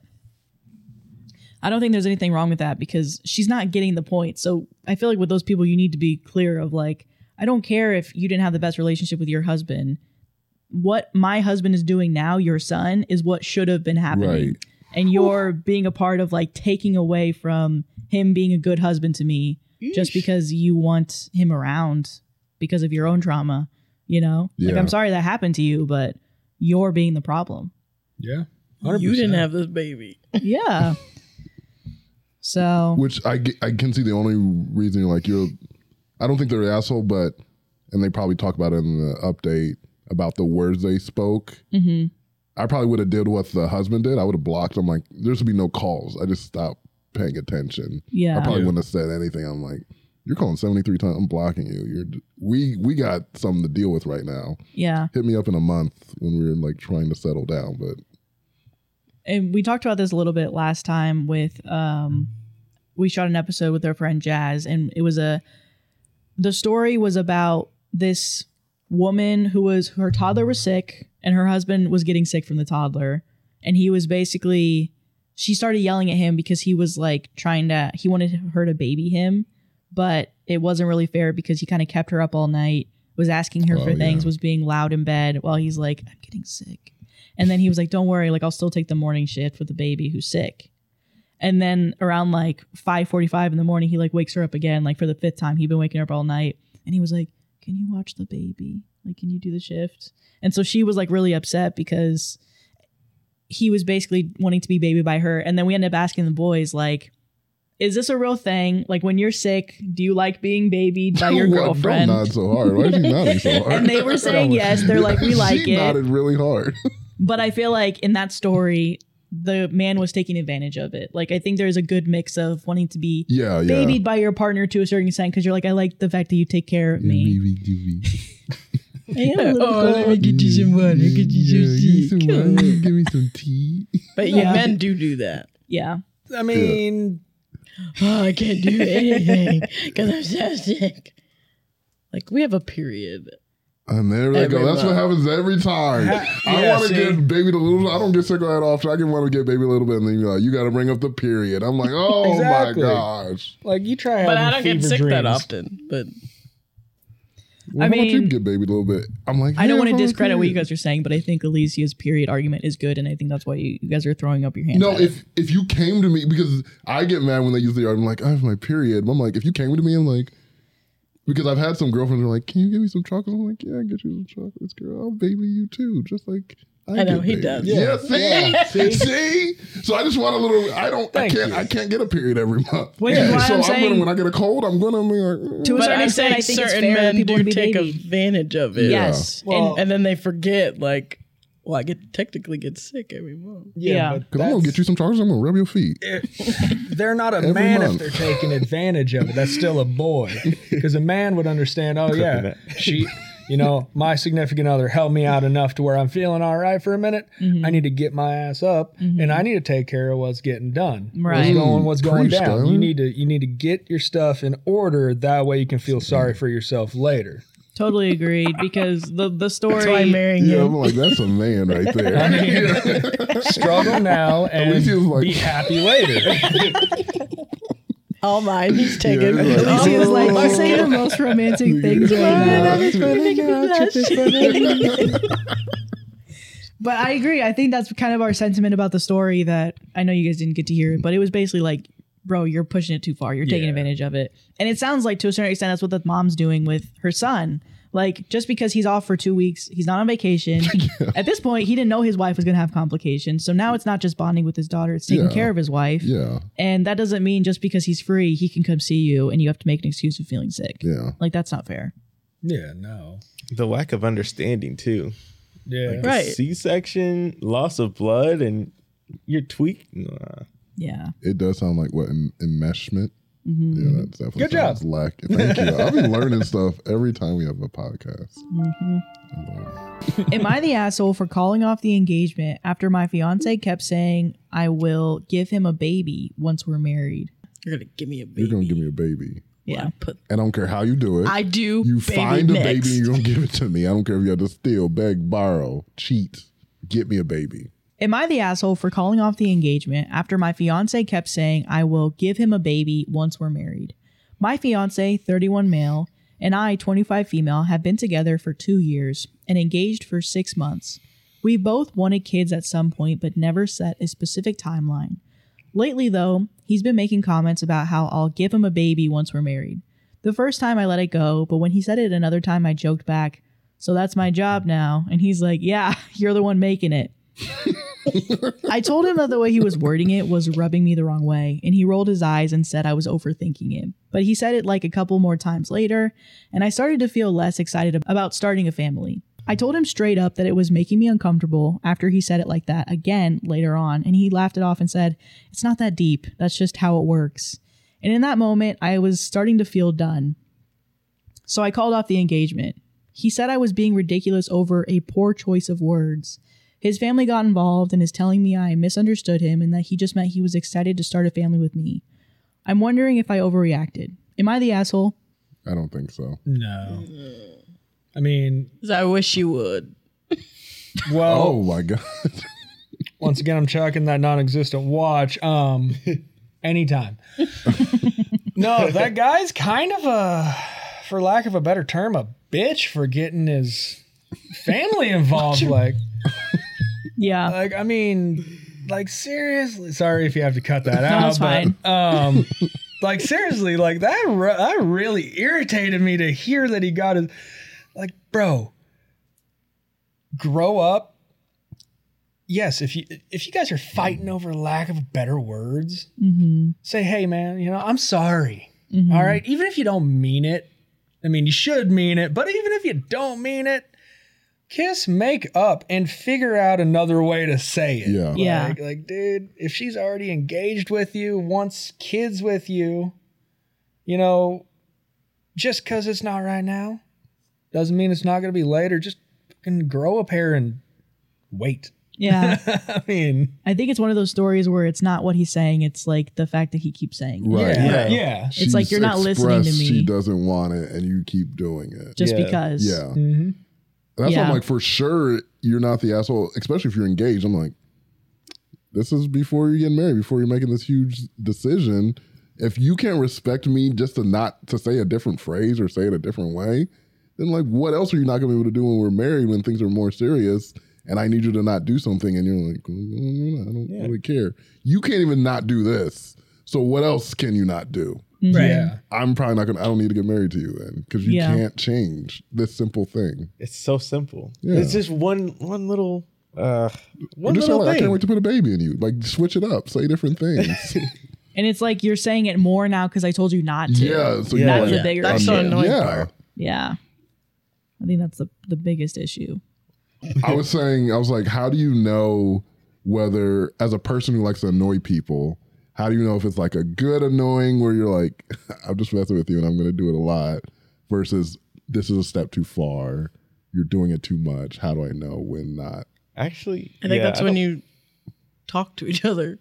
B: I don't think there's anything wrong with that because she's not getting the point. So I feel like with those people, you need to be clear of like, I don't care if you didn't have the best relationship with your husband. What my husband is doing now, your son, is what should have been happening.
C: Right.
B: And you're being a part of like taking away from him being a good husband to me just because you want him around because of your own trauma, you know? Like,
C: Yeah.
B: I'm sorry that happened to you, but you're being the problem.
D: Yeah. one hundred percent.
E: You didn't have this baby.
B: Yeah. So,
C: Which I, ge- I can see the only reason you're like, you're, I don't think they're an asshole, but, and they probably talk about it in the update about the words they spoke.
B: mhm.
C: I probably would have did what the husband did. I would have blocked him. Like, there should be no calls. I just stopped paying attention.
B: Yeah.
C: I probably
D: Yeah.
C: wouldn't have said anything. I'm like, you're calling seventy-three times. I'm blocking you. You're we we got something to deal with right now.
B: Yeah.
C: Hit me up in a month when we're like trying to settle down. But
B: And we talked about this a little bit last time with um we shot an episode with our friend Jazz, and it was a the story was about this woman who was her toddler was sick and her husband was getting sick from the toddler, and he was basically she started yelling at him because he was like trying to he wanted her to baby him, but it wasn't really fair because he kind of kept her up all night, was asking her
C: Oh,
B: for things,
C: yeah.
B: was being loud in bed while he's like, I'm getting sick. And then he was like, don't worry, like I'll still take the morning shift with the baby who's sick. And then around like five forty-five in the morning, he like wakes her up again, like for the fifth time. He'd been waking her up all night. And he was like, can you watch the baby? Like, can you do the shift? And so she was like really upset because he was basically wanting to be babied by her. And then we ended up asking the boys, like, is this a real thing? Like, when you're sick, do you like being babied by your
C: What?
B: girlfriend?
C: Don't nod so hard. Why is she nodding so hard?
B: And they were saying yes. They're like, we like
C: she
B: it.
C: nodded really hard.
B: But I feel like in that story, the man was taking advantage of it. Like, I think there's a good mix of wanting to be
C: Yeah, yeah.
B: babied by your partner to a certain extent because you're like, I like the fact that you take care of me. I am a little
E: Oh, let me
B: cold.
E: get you some water. Get you some tea. Come on.
C: Give me some tea.
E: But
B: Yeah.
E: yeah, men do do that.
B: Yeah.
D: I mean,
E: Oh, I can't do anything because I'm so sick. Like, we have a period
C: And there they
E: Every
C: go. That's what
E: month.
C: happens every time. I
D: Yeah,
C: want to
D: see?
C: get baby the little. I don't get sick of that often. I can want to get baby a little bit, and then you're like, you got to bring up the period. I'm like, oh
D: Exactly.
C: my gosh.
D: Like you try having
E: But I don't get
D: fever
E: sick
D: dreams.
E: that often. But
C: Well,
B: I
C: how about you
B: mean,
C: get baby a little bit? I'm like,
B: I don't
C: yeah,
B: want to
C: from the
B: discredit what you
C: period.
B: guys are saying, but I think Alicia's period argument is good, and I think that's why you, you guys are throwing up your hands.
C: No,
B: at it.
C: if if you came to me, because I get mad when they use the argument, like, I have my period. But I'm like, if you came to me and like, because I've had some girlfriends who are like, can you give me some chocolates? I'm like, yeah, I get you some chocolates, girl. I'll baby you too, just like I,
E: I know,
C: get
E: he
C: baby.
E: does.
C: Yeah,
D: Yeah.
C: see, see. So I just want a little. I don't.
D: Thank
C: I can't.
D: you.
C: I can't get a period every month.
B: Which is why
C: so
B: I'm
C: I'm
B: saying-
C: gonna when I get a cold, I'm gonna be like. mm.
B: To a
E: but
B: certain
E: I
B: extent,
E: think
B: I think it's
E: certain
B: fair for
E: men
B: people
E: do
B: to be
E: take
B: babied.
E: advantage of it.
B: Yes.
D: Well-
E: and, and then they forget, like, well, I get technically get sick every month.
B: Yeah.
D: but
C: Cause I'm gonna get you some chocolates. I'm gonna rub your feet.
D: They're not a
C: Every
D: man
C: month.
D: if they're taking advantage of it. That's still a boy. Because a man would understand, oh, yeah, she, you know, my significant other helped me out enough to where I'm feeling all right for a minute.
B: Mm-hmm.
D: I need to get my ass up and I need to take care of what's getting done.
B: Right.
D: What's going, what's going
C: Preach,
D: down.
C: Tyler.
D: You need to you need to get your stuff in order. That way you can feel sorry for yourself later.
B: Totally agreed, because the the story.
E: That's why I'm marrying
C: Yeah,
E: him.
C: I'm like, that's a man right there.
D: I mean, struggle now and
C: least he was like-
D: be happy later.
E: All mine. He's taking.
C: Yeah, he's like,
B: Alicia's like,
C: Oh.
B: you say the most romantic things right now. But I agree. I think that's kind of our sentiment about the story, that I know you guys didn't get to hear it, but it was basically like, bro, you're pushing it too far. You're taking
D: Yeah.
B: advantage of it. And it sounds like to a certain extent that's what the mom's doing with her son. Like, just because he's off for two weeks, he's not on vacation. At this point, he didn't know his wife was going to have complications. So now it's not just bonding with his daughter, it's taking
C: Yeah.
B: care of his wife.
C: Yeah,
B: And that doesn't mean just because he's free, he can come see you and you have to make an excuse of feeling sick.
C: yeah.
B: Like, that's not fair.
D: Yeah, no.
F: The lack of understanding too.
D: Yeah.
E: Right.
F: C-section, loss of blood, and you're tweaked. Nah.
B: Yeah.
C: It does sound like what en- enmeshment.
B: Mm-hmm.
C: Yeah, that's definitely
D: Good job.
C: sounds lack. Thank you. I've been learning stuff every time we have a podcast.
B: Am I the asshole for calling off the engagement after my fiance kept saying I will give him a baby once we're married?
E: You're gonna give me a baby.
C: You're gonna give me a baby.
B: Yeah.
E: Put.
C: I don't care how you do it.
E: I do.
C: you
E: baby
C: find a
E: next.
C: baby and you're gonna give it to me. I don't care if you have to steal, beg, borrow, cheat. Get me a baby.
B: Am I the asshole for calling off the engagement after my fiance kept saying I will give him a baby once we're married? My fiance, thirty-one male, and I, twenty-five female, have been together for two years and engaged for six months. We both wanted kids at some point but never set a specific timeline. Lately, though, he's been making comments about how I'll give him a baby once we're married. The first time I let it go, but when he said it another time, I joked back, so that's my job now. And he's like, yeah, you're the one making it. I told him that the way he was wording it was rubbing me the wrong way, and he rolled his eyes and said I was overthinking it. But he said it like a couple more times later, and I started to feel less excited about starting a family. I told him straight up that it was making me uncomfortable after he said it like that again later on, and he laughed it off and said, it's not that deep, that's just how it works. And in that moment, I was starting to feel done. So I called off the engagement. He said I was being ridiculous over a poor choice of words. His family got involved and is telling me I misunderstood him and that he just meant he was excited to start a family with me. I'm wondering if I overreacted. Am I the asshole?
C: I don't think so.
D: No. I mean,
E: I wish you would.
D: well,
C: Oh my god.
D: once again, I'm checking that non-existent watch. Um, anytime. No, that guy's kind of a, for lack of a better term, a bitch for getting his family involved. Like,
B: Yeah.
D: like I mean, like seriously. Sorry if you have to cut that out.
B: it's fine.
D: But, um, like seriously, like that. Re- that really irritated me to hear that he got his. Like, bro, grow up. Yes, if you if you guys are fighting over lack of better words,
B: Mm-hmm.
D: say, hey man, you know, I'm sorry.
B: Mhm.
D: All right. Even if you don't mean it. I mean, you should mean it, but even if you don't mean it, kiss, make up, and figure out another way to say it.
C: Yeah.
B: Yeah.
D: Like, like, dude, if she's already engaged with you, wants kids with you, you know, just because it's not right now doesn't mean it's not going to be later. Just fucking grow a pair and wait.
B: Yeah.
D: I mean,
B: I think it's one of those stories where it's not what he's saying, it's like the fact that he keeps saying it.
C: Right.
D: yeah,
F: Yeah.
D: yeah.
B: It's like
C: She's
B: you're not listening to
C: expressed
B: me.
C: She doesn't want it and you keep doing it.
B: Just
F: Yeah.
B: because.
C: Yeah.
D: hmm
C: That's
B: Yeah.
C: why I'm like, for sure, you're not the asshole, especially if you're engaged. I'm like, this is before you get married, before you're making this huge decision. If you can't respect me just to not to say a different phrase or say it a different way, then like, what else are you not going to be able to do when we're married, when things are more serious? And I need you to not do something, and you're like, mm, I don't
F: Yeah.
C: really care. You can't even not do this. So what else can you not do?
B: Right.
D: Yeah.
C: I'm probably not gonna. I don't need to get married to you then, because you
B: Yeah.
C: can't change this simple thing.
F: It's so simple.
C: Yeah.
F: It's just one one little uh
C: You
F: one
C: just say,
F: little
C: like, I
F: thing.
C: can't wait to put a baby in you. Like, switch it up. Say different things.
B: And it's like you're saying it more now because I told you not to.
C: yeah. So
F: Yeah.
C: you're
B: That's
C: like,
B: the bigger
E: That's the
B: issue.
E: annoying
C: yeah.
E: part.
B: Yeah. I think that's the, the biggest issue.
C: I was saying, I was like, how do you know whether, as a person who likes to annoy people, how do you know if it's like a good annoying where you're like, I'm just messing with you and I'm going to do it a lot, versus this is a step too far, you're doing it too much. How do I know when not?
F: Actually,
E: I think
F: yeah,
E: that's
F: I
E: when
F: don't-
E: you talk to each other.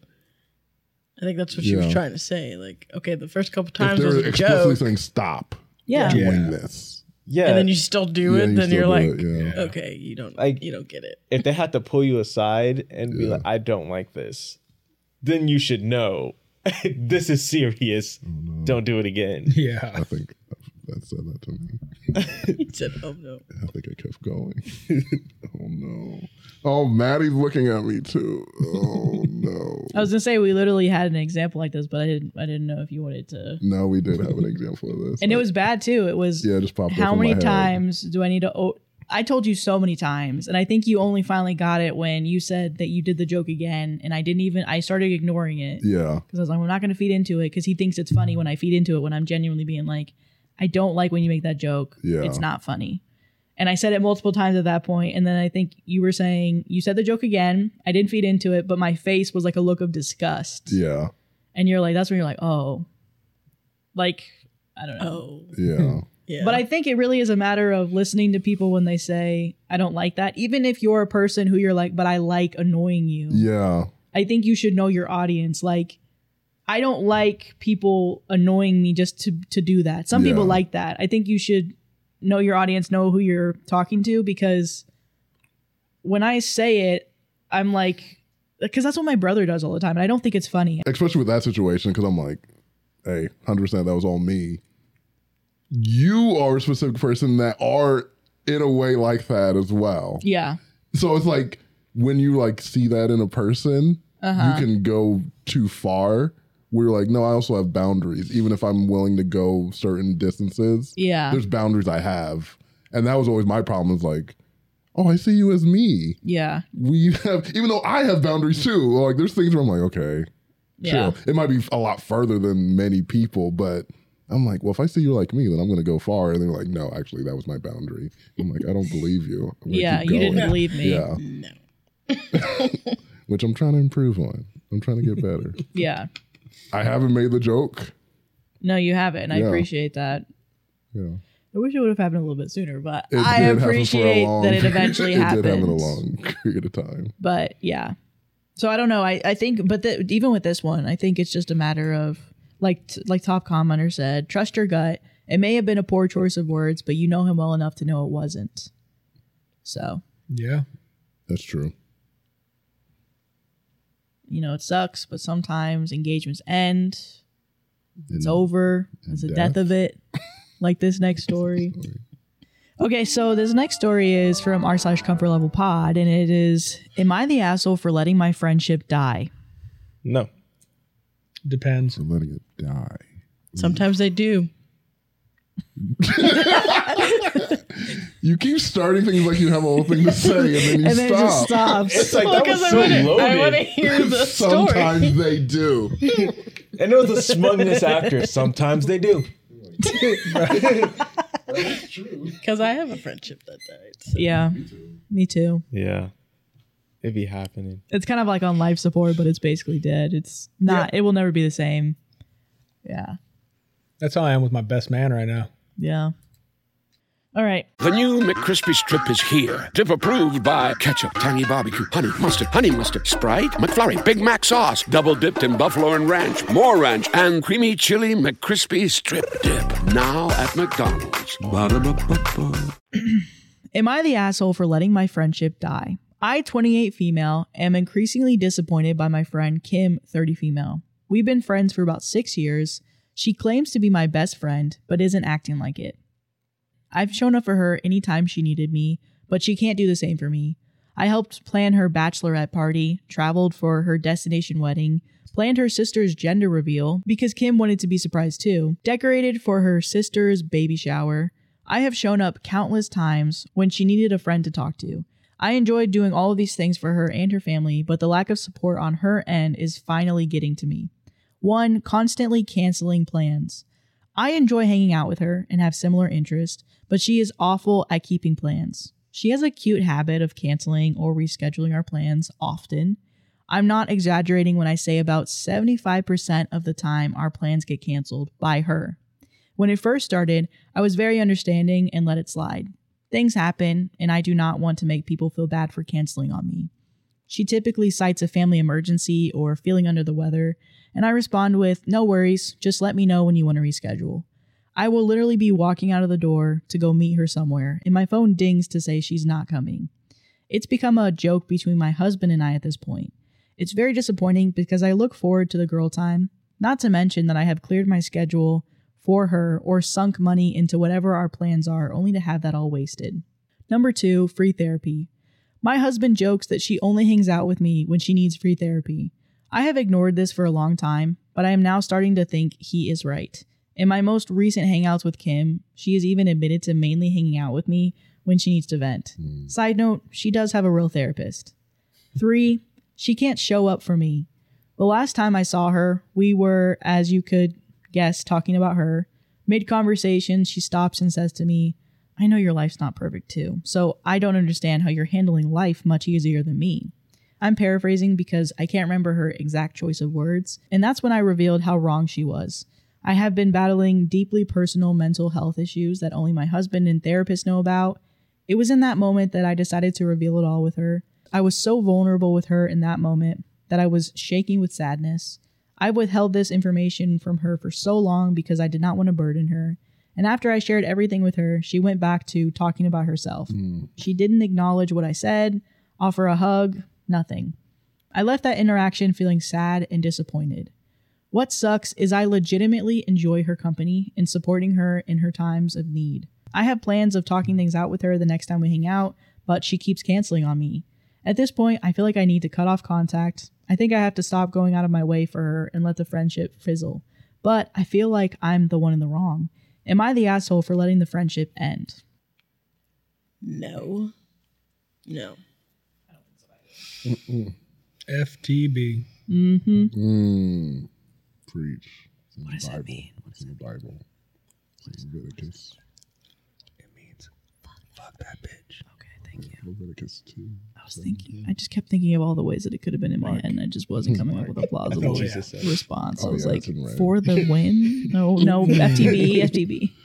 E: I think that's what she was
C: Yeah.
E: trying to say. Like, okay, the first couple
C: If
E: times was
C: they're
E: a
C: explicitly
E: joke,
C: saying stop
B: Yeah.
C: doing
D: Yeah.
C: this,
F: yeah.
E: and then you still do
C: Yeah,
E: it,
C: you
E: then
C: still
E: you're
C: do
E: like,
C: it, yeah.
E: okay, you don't,
F: Like-
E: you don't get it.
F: if they had to pull you aside and be
C: Yeah.
F: like, I don't like this, then you should know this is serious. Don't do it again.
D: Yeah.
C: I think that said that to me.
E: He said, oh no.
C: I think I kept going. Oh no. Oh, Maddie's looking at me too. Oh no.
B: I was gonna say we literally had an example like this, but I didn't I didn't know if you wanted to.
C: No, we did have an example of this.
B: And it
C: Like,
B: was bad too. It was
C: yeah, it just popped up
B: how
C: in my
B: many
C: head.
B: times do I need to? Oh, I told you so many times, and I think you only finally got it when you said that you did the joke again, and I didn't even. I started ignoring it
C: Yeah.
B: because I was like, I'm not going to feed into it because he thinks it's funny when I feed into it when I'm genuinely being like, I don't like when you make that joke.
C: Yeah.
B: It's not funny. And I said it multiple times at that point, and then I think you were saying you said the joke again. I didn't feed into it, but my face was like a look of disgust.
C: Yeah.
B: And you're like, that's when you're like, oh, like I don't know.
E: Oh,
C: Yeah.
E: yeah.
B: But I think it really is a matter of listening to people when they say, I don't like that. Even if you're a person who you're like, but I like annoying you.
C: Yeah.
B: I think you should know your audience. Like, I don't like people annoying me just to, to do that. Some people
C: Yeah.
B: like that. I think you should know your audience, know who you're talking to, because when I say it, I'm like, because that's what my brother does all the time. And I don't think it's funny.
C: Especially with that situation, because I'm like, hey, one hundred percent that was all me. You are a specific person that are in a way like that as well.
B: Yeah.
C: So it's like when you like see that in a person,
B: Uh-huh.
C: you can go too far. We're like, no, I also have boundaries. Even if I'm willing to go certain distances,
B: Yeah.
C: there's boundaries I have. And that was always my problem, is like, oh, I see you as me.
B: Yeah.
C: We have, even though I have boundaries too, like there's things where I'm like, okay,
B: Yeah.
C: chill. It might be a lot further than many people, but I'm like, well, if I see you like me, then I'm going to go far. And they're like, no, actually, that was my boundary. I'm like, I don't believe you. I'm gonna
B: Yeah.
C: keep
B: You didn't
C: going.
B: believe me.
C: Yeah,
E: no.
C: which I'm trying to improve on. I'm trying to get better.
B: Yeah.
C: I haven't made the joke.
B: No, you haven't. I
C: Yeah.
B: appreciate that.
C: Yeah,
B: I wish it would have happened a little bit sooner, but
C: it
B: I
C: did happen for a
B: appreciate
C: long-
B: that it eventually
C: it
B: happened.
C: did happen a long period of time.
B: But yeah. So I don't know. I, I think, but the, even with this one, I think it's just a matter of, like like Top Commenter said, trust your gut. It may have been a poor choice of words, but you know him well enough to know it wasn't. So,
D: Yeah.
C: That's true.
B: you know, it sucks, but sometimes engagements end. It's
C: And-
B: over. It's the death
C: death.
B: of it. Like this next story. Okay, so this next story is from r slash comfort level pod, and it is, am I the asshole for letting my friendship die?
F: No.
D: Depends.
C: For letting it die.
E: Sometimes they do.
C: You keep starting things like you have a whole thing to say, and then you
B: And then it
C: stop.
B: just stops.
F: It's like that was
E: I
F: so
E: wanna, I
F: loaded.
E: want to hear the story.
C: Sometimes they do.
F: And it was a smugness actor. Sometimes they do.
E: Because I have a friendship that died. so-
B: Yeah, me too.
F: Yeah. It be happening.
B: It's kind of like on life support, but it's basically dead. It's not, it will never be the same. Yeah.
D: That's how I am with my best man right now.
B: Yeah. All right.
H: The new McCrispy Strip is here. Dip approved by ketchup, tangy barbecue, honey mustard, honey mustard, Sprite, McFlurry, Big Mac sauce, double dipped in buffalo and ranch, more ranch, and creamy chili McCrispy Strip Dip. Now at McDonald's. Ba-da-ba-ba-ba.
B: Am I the asshole for letting my friendship die? I, twenty-eight female, am increasingly disappointed by my friend Kim, thirty female. We've been friends for about six years. She claims to be my best friend, but isn't acting like it. I've shown up for her anytime she needed me, but she can't do the same for me. I helped plan her bachelorette party, traveled for her destination wedding, planned her sister's gender reveal because Kim wanted to be surprised too, decorated for her sister's baby shower. I have shown up countless times when she needed a friend to talk to. I enjoyed doing all of these things for her and her family, but the lack of support on her end is finally getting to me. One, constantly canceling plans. I enjoy hanging out with her and have similar interests, but she is awful at keeping plans. She has a cute habit of canceling or rescheduling our plans often. I'm not exaggerating when I say about seventy-five percent of the time our plans get canceled by her. When it first started, I was very understanding and let it slide. Things happen, and I do not want to make people feel bad for canceling on me. She typically cites a family emergency or feeling under the weather, and I respond with, no worries, just let me know when you want to reschedule. I will literally be walking out of the door to go meet her somewhere, and my phone dings to say she's not coming. It's become a joke between my husband and I at this point. It's very disappointing because I look forward to the girl time, not to mention that I have cleared my schedule for her or sunk money into whatever our plans are, only to have that all wasted. Number two, free therapy. My husband jokes that she only hangs out with me when she needs free therapy. I have ignored this for a long time, but I am now starting to think he is right. In my most recent hangouts with Kim, she has even admitted to mainly hanging out with me when she needs to vent. Mm. Side note, she does have a real therapist. Three, she can't show up for me. The last time I saw her, we were, as you could guess, talking about her. Mid-conversation, she stops and says to me, I know your life's not perfect too, so I don't understand how you're handling life much easier than me. I'm paraphrasing because I can't remember her exact choice of words, and that's when I revealed how wrong she was. I have been battling deeply personal mental health issues that only my husband and therapist know about. It was in that moment that I decided to reveal it all with her. I was so vulnerable with her in that moment that I was shaking with sadness. I withheld this information from her for so long because I did not want to burden her. And after I shared everything with her, she went back to talking about herself. Mm. She didn't acknowledge what I said, offer a hug, nothing. I left that interaction feeling sad and disappointed. What sucks is I legitimately enjoy her company and supporting her in her times of need. I have plans of talking things out with her the next time we hang out, but she keeps canceling on me. At this point, I feel like I need to cut off contact. I think I have to stop going out of my way for her and let the friendship fizzle. But I feel like I'm the one in the wrong. Am I the asshole for letting the friendship end?
E: No. No.
D: I don't think so either. F T B.
B: Mm-hmm.
C: Mm. Preach.
B: What does that mean?
C: What's in the Bible? It's Leviticus.
D: It means fuck, fuck that bitch.
B: Okay, thank you.
C: Leviticus two.
B: I was thinking. I just kept thinking of all the ways that it could have been in my head, and I just wasn't coming up with a plausible response.
C: Oh,
B: I was
C: yeah,
B: like,
C: it's in red.
B: for the win? No, no, F T B, F T B.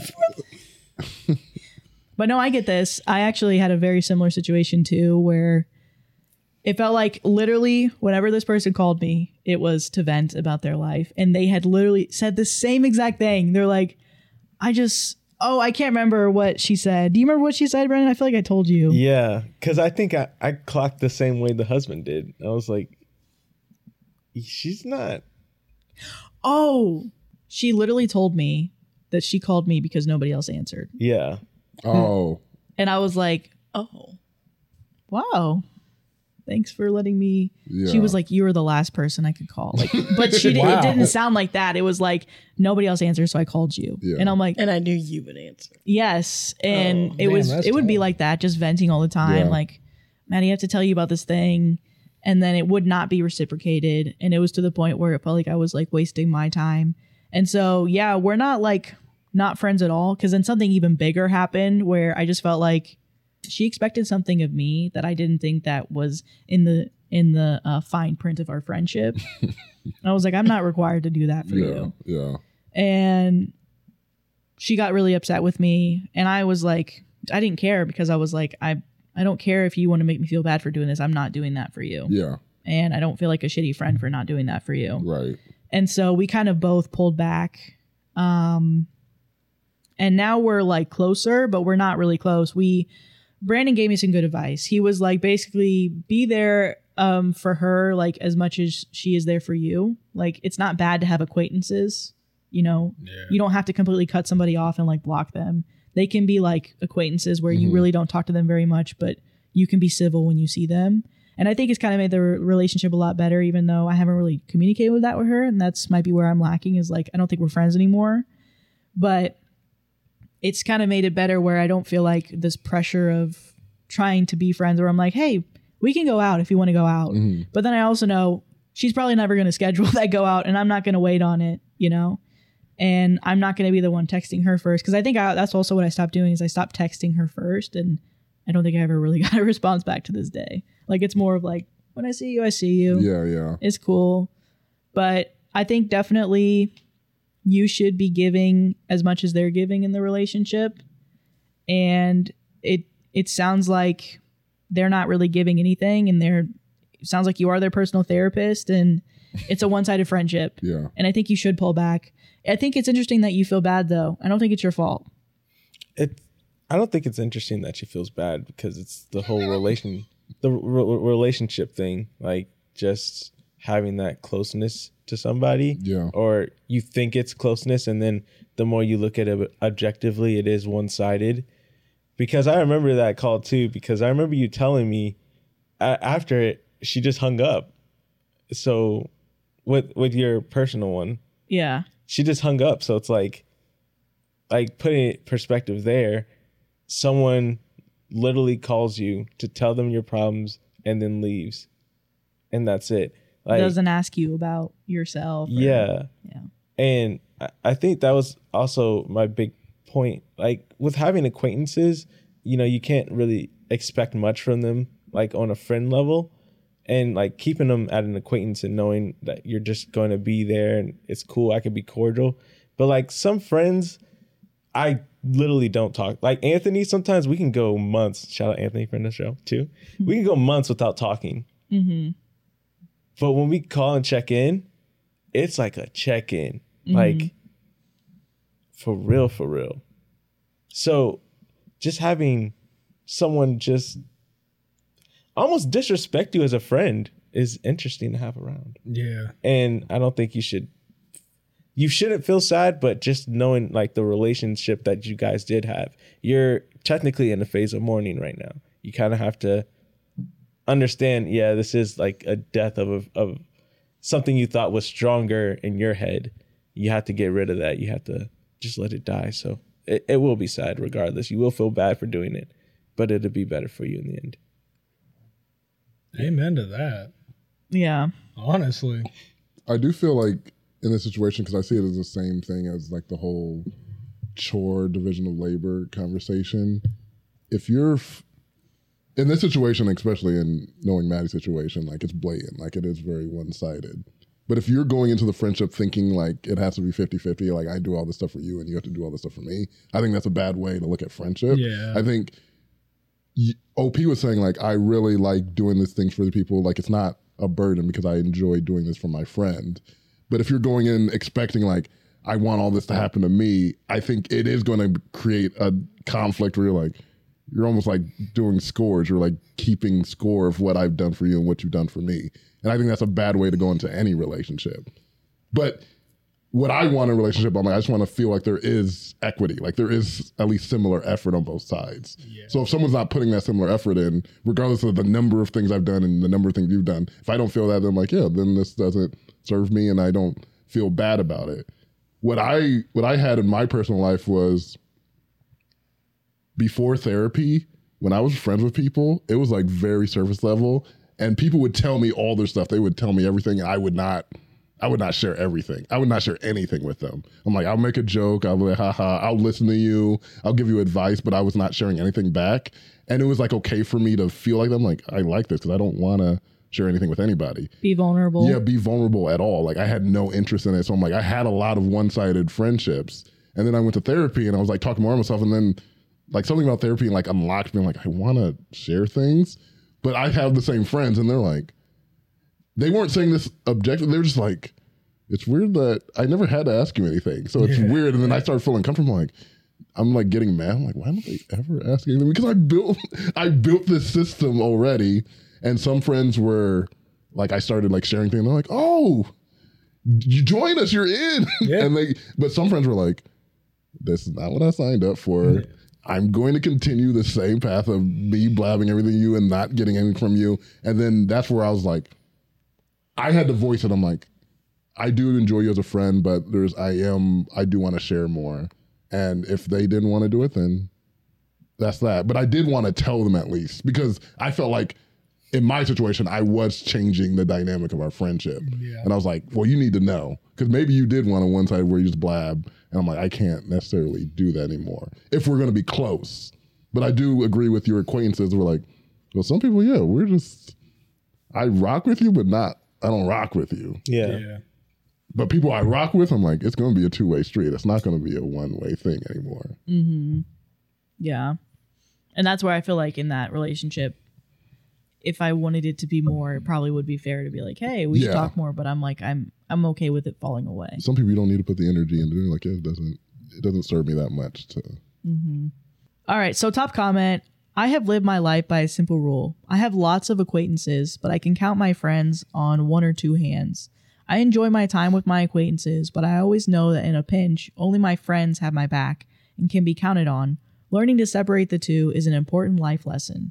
B: But no, I get this. I actually had a very similar situation too, where it felt like literally whenever this person called me, it was to vent about their life. And they had literally said the same exact thing. They're like, I just, oh, I can't remember what she said. Do you remember what she said, Brendan? I feel like I told you.
F: Yeah, because I think I, I clocked the same way the husband did. I was like, she's not.
B: Oh, she literally told me that she called me because nobody else answered.
F: Yeah.
C: Oh.
B: And I was like, oh, wow. Thanks for letting me.
C: Yeah.
B: She was like, you were the last person I could call. Like, but she did,
D: Wow.
B: it didn't sound like that. It was like nobody else answered, so I called you.
C: Yeah.
B: And I'm like,
E: And I knew you would answer.
B: yes. And
E: Oh,
B: it
D: damn,
B: was,
D: that's
B: it would be
D: tough.
B: like that, just venting all the time.
C: Yeah.
B: Like, Maddie, I have to tell you about this thing. And then it would not be reciprocated. And it was to the point where it felt like I was like wasting my time. And so, yeah, we're not like not friends at all. Cause then something even bigger happened where I just felt like she expected something of me that I didn't think that was in the, in the uh, fine print of our friendship. I was like, I'm not required to do that for
C: Yeah.
B: you.
C: Yeah.
B: And she got really upset with me. And I was like, I didn't care because I was like, I, I don't care if you want to make me feel bad for doing this. I'm not doing that for you.
C: Yeah.
B: And I don't feel like a shitty friend for not doing that for you.
C: Right.
B: And so we kind of both pulled back. Um, and now we're like closer, but we're not really close. We, Brandon gave me some good advice. He was like, basically be there um, for her, like as much as she is there for you. Like, it's not bad to have acquaintances. You know,
D: Yeah.
B: you don't have to completely cut somebody off and like block them. They can be like acquaintances where
C: Mhm.
B: you really don't talk to them very much, but you can be civil when you see them. And I think it's kind of made the re- relationship a lot better, even though I haven't really communicated with that with her. And that's might be where I'm lacking, is like, I don't think we're friends anymore. But it's kind of made it better where I don't feel like this pressure of trying to be friends, where I'm like, hey, we can go out if you want to go out.
C: Mhm.
B: But then I also know she's probably never going to schedule that go out, and I'm not going to wait on it, you know? And I'm not going to be the one texting her first. Because I think I, that's also what I stopped doing, is I stopped texting her first. And I don't think I ever really got a response back to this day. Like, it's more of like, when I see you, I see you.
C: Yeah, yeah.
B: It's cool. But I think definitely you should be giving as much as they're giving in the relationship. And it it sounds like they're not really giving anything, and they're it sounds like you are their personal therapist, and it's a one-sided friendship.
C: Yeah.
B: And I think you should pull back. I think it's interesting that you feel bad, though. I don't think it's your fault.
F: It, I don't think it's interesting that she feels bad, because it's the whole relation, the re- relationship thing, like just having that closeness to somebody.
C: Yeah.
F: Or you think it's closeness, and then the more you look at it objectively, it is one-sided. Because I remember that call too, because I remember you telling me a- after it, she just hung up. So with with your personal one,
B: Yeah.
F: she just hung up. So it's like, like putting it in perspective there, someone literally calls you to tell them your problems and then leaves, and that's it. Like,
B: Doesn't ask you about yourself. or-
F: yeah.
B: Yeah.
F: And I- I think that was also my big point. Like, with having acquaintances, you know, you can't really expect much from them, like on a friend level. And like keeping them at an acquaintance and knowing that you're just going to be there and it's cool, I could be cordial. But like some friends, I literally don't talk. Like Anthony, sometimes we can go months. Shout out Anthony, friend of the show too. We can go months without talking.
B: Mm-hmm.
F: But when we call and check in, it's like a check in. Like for real, for real. So just having someone just almost disrespect you as a friend is interesting to have around.
D: Yeah.
F: And I don't think you should, you shouldn't feel sad, but just knowing like the relationship that you guys did have, you're technically in a phase of mourning right now. You kind of have to understand, yeah, this is like a death of, a, of something you thought was stronger in your head. You have to get rid of that. You have to just let it die. So it, it will be sad regardless. You will feel bad for doing it, but it'll be better for you in the end.
D: Amen to that.
B: Yeah.
D: Honestly.
C: I do feel like in this situation, because I see it as the same thing as like the whole chore division of labor conversation. If you're f- in this situation, especially in knowing Maddie's situation, like it's blatant, like it is very one-sided. But if you're going into the friendship thinking like it has to be fifty-fifty, like I do all this stuff for you and you have to do all this stuff for me, I think that's a bad way to look at friendship.
D: Yeah.
C: I think y- O P was saying like, I really like doing these things for the people. Like it's not a burden because I enjoy doing this for my friend. But if you're going in expecting like, I want all this to happen to me, I think it is going to create a conflict where you're like, you're almost like doing scores. You're like keeping score of what I've done for you and what you've done for me. And I think that's a bad way to go into any relationship. But what I want in a relationship, I'm like, I just want to feel like there is equity, like there is at least similar effort on both sides.
D: Yeah.
C: So if someone's not putting that similar effort in, regardless of the number of things I've done and the number of things you've done, if I don't feel that, then I'm like, yeah, then this doesn't serve me and I don't feel bad about it. What I what I had in my personal life was before therapy, when I was friends with people, it was like very surface level. And people would tell me all their stuff. They would tell me everything, and I would not, I would not share everything. I would not share anything with them. I'm like, I'll make a joke. I'll be like, haha, I'll listen to you. I'll give you advice, but I was not sharing anything back. And it was like okay for me to feel like that. I'm like, I like this because I don't want to share anything with anybody.
B: Be vulnerable.
C: Yeah, be vulnerable at all. Like I had no interest in it. So I'm like, I had a lot of one-sided friendships. And then I went to therapy and I was like talking more to myself. And then like something about therapy like unlocked me. I'm like, I want to share things. But I have the same friends and they're like, they weren't saying this objective. They were just like, it's weird that I never had to ask you anything. So it's
D: Yeah.
C: weird. And then I started feeling comfortable. Like, I'm like getting mad. I'm like, why don't they ever ask anything? Because I built I built this system already, and some friends were like, I started like sharing things. They're like, oh, you join us, you're in.
D: Yeah.
C: And they, but some friends were like, this is not what I signed up for. Yeah. I'm going to continue the same path of me blabbing everything to you and not getting anything from you. And then that's where I was like, I had to voice it. I'm like, I do enjoy you as a friend, but there's, I am, I do want to share more. And if they didn't want to do it, then that's that. But I did want to tell them at least, because I felt like in my situation, I was changing the dynamic of our friendship. Yeah. And I was like, well, you need to know. Because maybe you did one on one side where you just blab. And I'm like, I can't necessarily do that anymore if we're going to be close. But I do agree with your acquaintances. We're like, well, some people, yeah, we're just, I rock with you, but not, I don't rock with you.
F: Yeah.
D: yeah.
C: But people I rock with, I'm like, it's going to be a two-way street. It's not going to be a one-way thing anymore.
B: Mm-hmm. Yeah. And that's where I feel like in that relationship, if I wanted it to be more, it probably would be fair to be like, hey, we should
C: Yeah.
B: talk more. But I'm like, I'm I'm okay with it falling away.
C: Some people you don't need to put the energy into. Like, yeah, it doesn't, it doesn't serve me that much to.
B: Mm-hmm. All right. So top comment. I have lived my life by a simple rule. I have lots of acquaintances, but I can count my friends on one or two hands. I enjoy my time with my acquaintances, but I always know that in a pinch, only my friends have my back and can be counted on. Learning to separate the two is an important life lesson.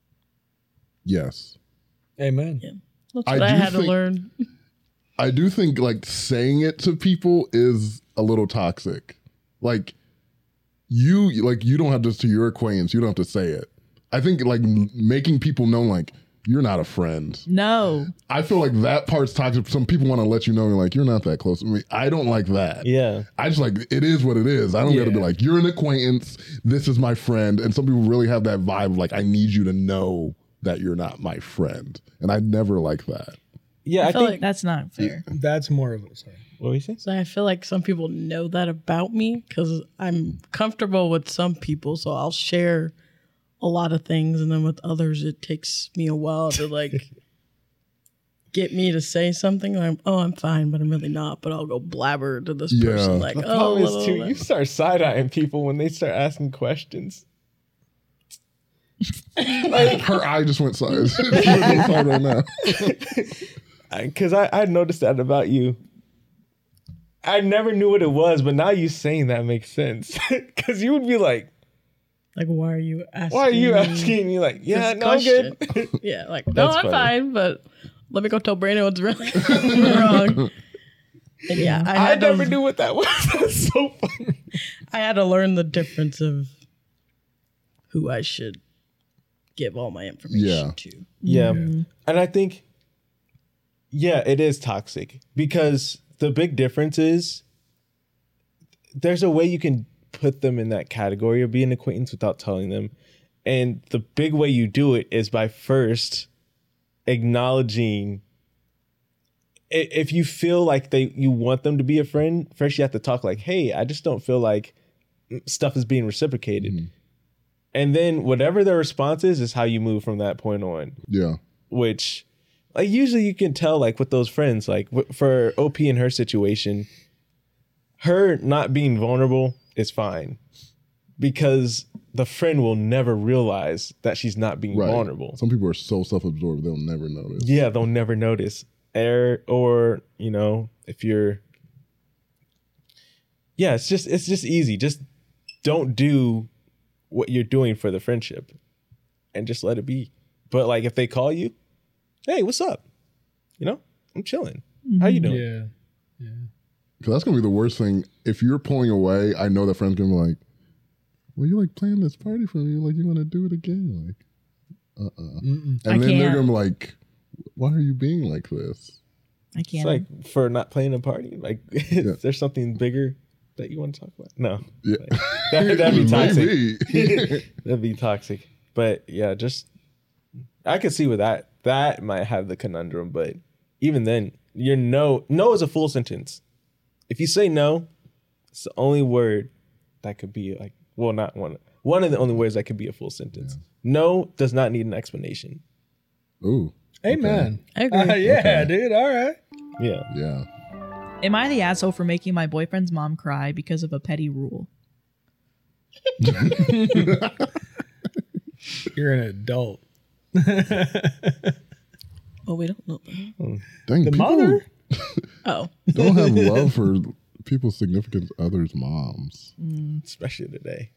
C: Yes.
D: Amen.
E: Yeah. That's
C: I
E: what I,
C: do
E: had to
C: think-
E: learn.
C: I do think like saying it to people is a little toxic. Like you, like you don't have to, to your acquaintance, you don't have to say it. I think like m- making people know like you're not a friend.
B: No.
C: I feel like that part's toxic. Some people want to let you know you're like, you're not that close to me. I don't like that.
F: Yeah.
C: I just like, it is what it is. I don't
D: Yeah.
C: got to be like, you're an acquaintance. This is my friend. And some people really have that vibe of like, I need you to know that you're not my friend. And I never like that.
F: Yeah,
E: I
F: I,
E: feel
F: think.
E: like-
B: That's not fair.
D: That's more of a sorry.
F: What were you saying?
E: So I feel like some people know that about me because I'm comfortable with some people. So I'll share a lot of things. And then with others, it takes me a while to like get me to say something. I'm, oh, I'm fine, but I'm really not. But I'll go blabber to this
C: Yeah.
E: person like,
F: The
E: oh,
F: problem
E: blah,
F: is too,
E: blah,
F: you
E: blah.
F: start side eyeing people when they start asking questions.
C: Her eye just went side. She went side right now.
F: Because I, I noticed that about you. I never knew what it was, but now you saying that makes sense. Because you would be like,
E: Like, why are you asking?
F: why are you
E: me
F: asking me? Like, yeah,
E: this
F: no, I'm good.
E: question? Yeah, like, no,
F: That's
E: I'm
F: funny.
E: fine, but let me go tell Brandon what's really wrong. And yeah, I,
F: I,
E: had
F: never
E: to,
F: knew what that was. That's so funny.
E: I had to learn the difference of who I should give all my information
C: Yeah.
E: to.
F: Yeah. And I think, yeah, it is toxic because the big difference is there's a way you can put them in that category of being an acquaintance without telling them. And the big way you do it is by first acknowledging i- if you feel like they you want them to be a friend, first you have to talk like, hey, I just don't feel like stuff is being reciprocated.
C: Mm-hmm.
F: And then whatever their response is, is how you move from that point on.
C: Yeah.
F: Which, like, usually you can tell, like, with those friends, like, w- for O P in her situation, her not being vulnerable is fine because the friend will never realize that she's not being
C: Right.
F: vulnerable.
C: Some people are so self-absorbed they'll never notice.
F: Yeah, they'll never notice. Or, or, you know, if you're, yeah, it's just, it's just easy. Just don't do what you're doing for the friendship and just let it be. But like, if they call you, hey, what's up? You know, I'm chilling. How you doing?
D: Yeah.
C: Because that's gonna be the worst thing. If you're pulling away, I know that friend's gonna be like, "Well, you like playing this party for me? Like you want to do it again? Like, uh, uh And
B: I
C: then they're
B: can't.
C: gonna be like, "Why are you being like this?"
B: I
F: It's
B: can't.
F: like for not playing a party. Like, is there something bigger that you want to talk about? No,
C: Yeah,
F: that, that'd be toxic.
C: Maybe.
F: That'd be toxic. But yeah, just I could see with that. That might have the conundrum, but even then, your no no is a full sentence. If you say no, it's the only word that could be like, well, not one. One of the only words that could be a full sentence. No does not need an explanation.
C: Ooh,
D: Amen.
E: I agree.
D: Uh, yeah,
C: Okay.
D: dude. All right.
F: Yeah.
C: yeah.
B: Am I the asshole for making my boyfriend's mom cry because of a petty rule?
D: You're an adult.
E: Oh, we don't know.
C: Dang,
D: The
C: people
D: mother?
E: Oh,
C: don't have love for people's significant others' moms.
F: Especially today.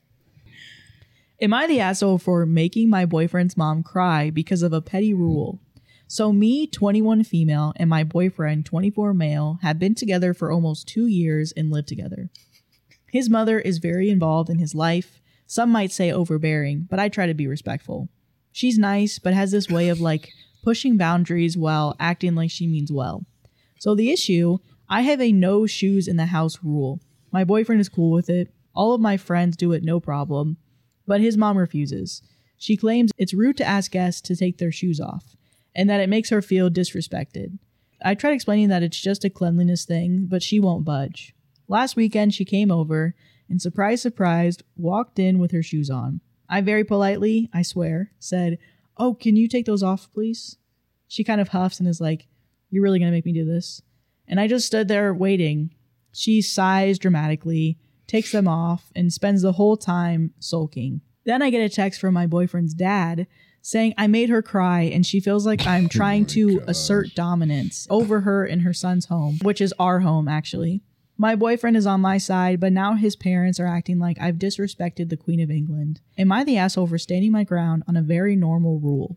B: Am I the asshole for making my boyfriend's mom cry because of a petty rule? So me, twenty-one female, and my boyfriend, twenty-four male, have been together for almost two years and live together. His mother is very involved in his life. Some might say overbearing, but I try to be respectful. She's nice, but has this way of like pushing boundaries while acting like she means well. So the issue, I have a no shoes in the house rule. My boyfriend is cool with it. All of my friends do it no problem. But his mom refuses. She claims it's rude to ask guests to take their shoes off, and that it makes her feel disrespected. I tried explaining that it's just a cleanliness thing, but she won't budge. Last weekend, she came over, and surprise, surprise, walked in with her shoes on. I very politely, I swear, said, "Oh, can you take those off, please?" She kind of huffs and is like, "You're really going to make me do this?" And I just stood there waiting. She sighs dramatically, takes them off, and spends the whole time sulking. Then I get a text from my boyfriend's dad saying I made her cry and she feels like I'm trying to
C: gosh.
B: assert dominance over her in her son's home, which is our home, actually. My boyfriend is on my side, but now his parents are acting like I've disrespected the Queen of England. Am I the asshole for standing my ground on a very normal rule?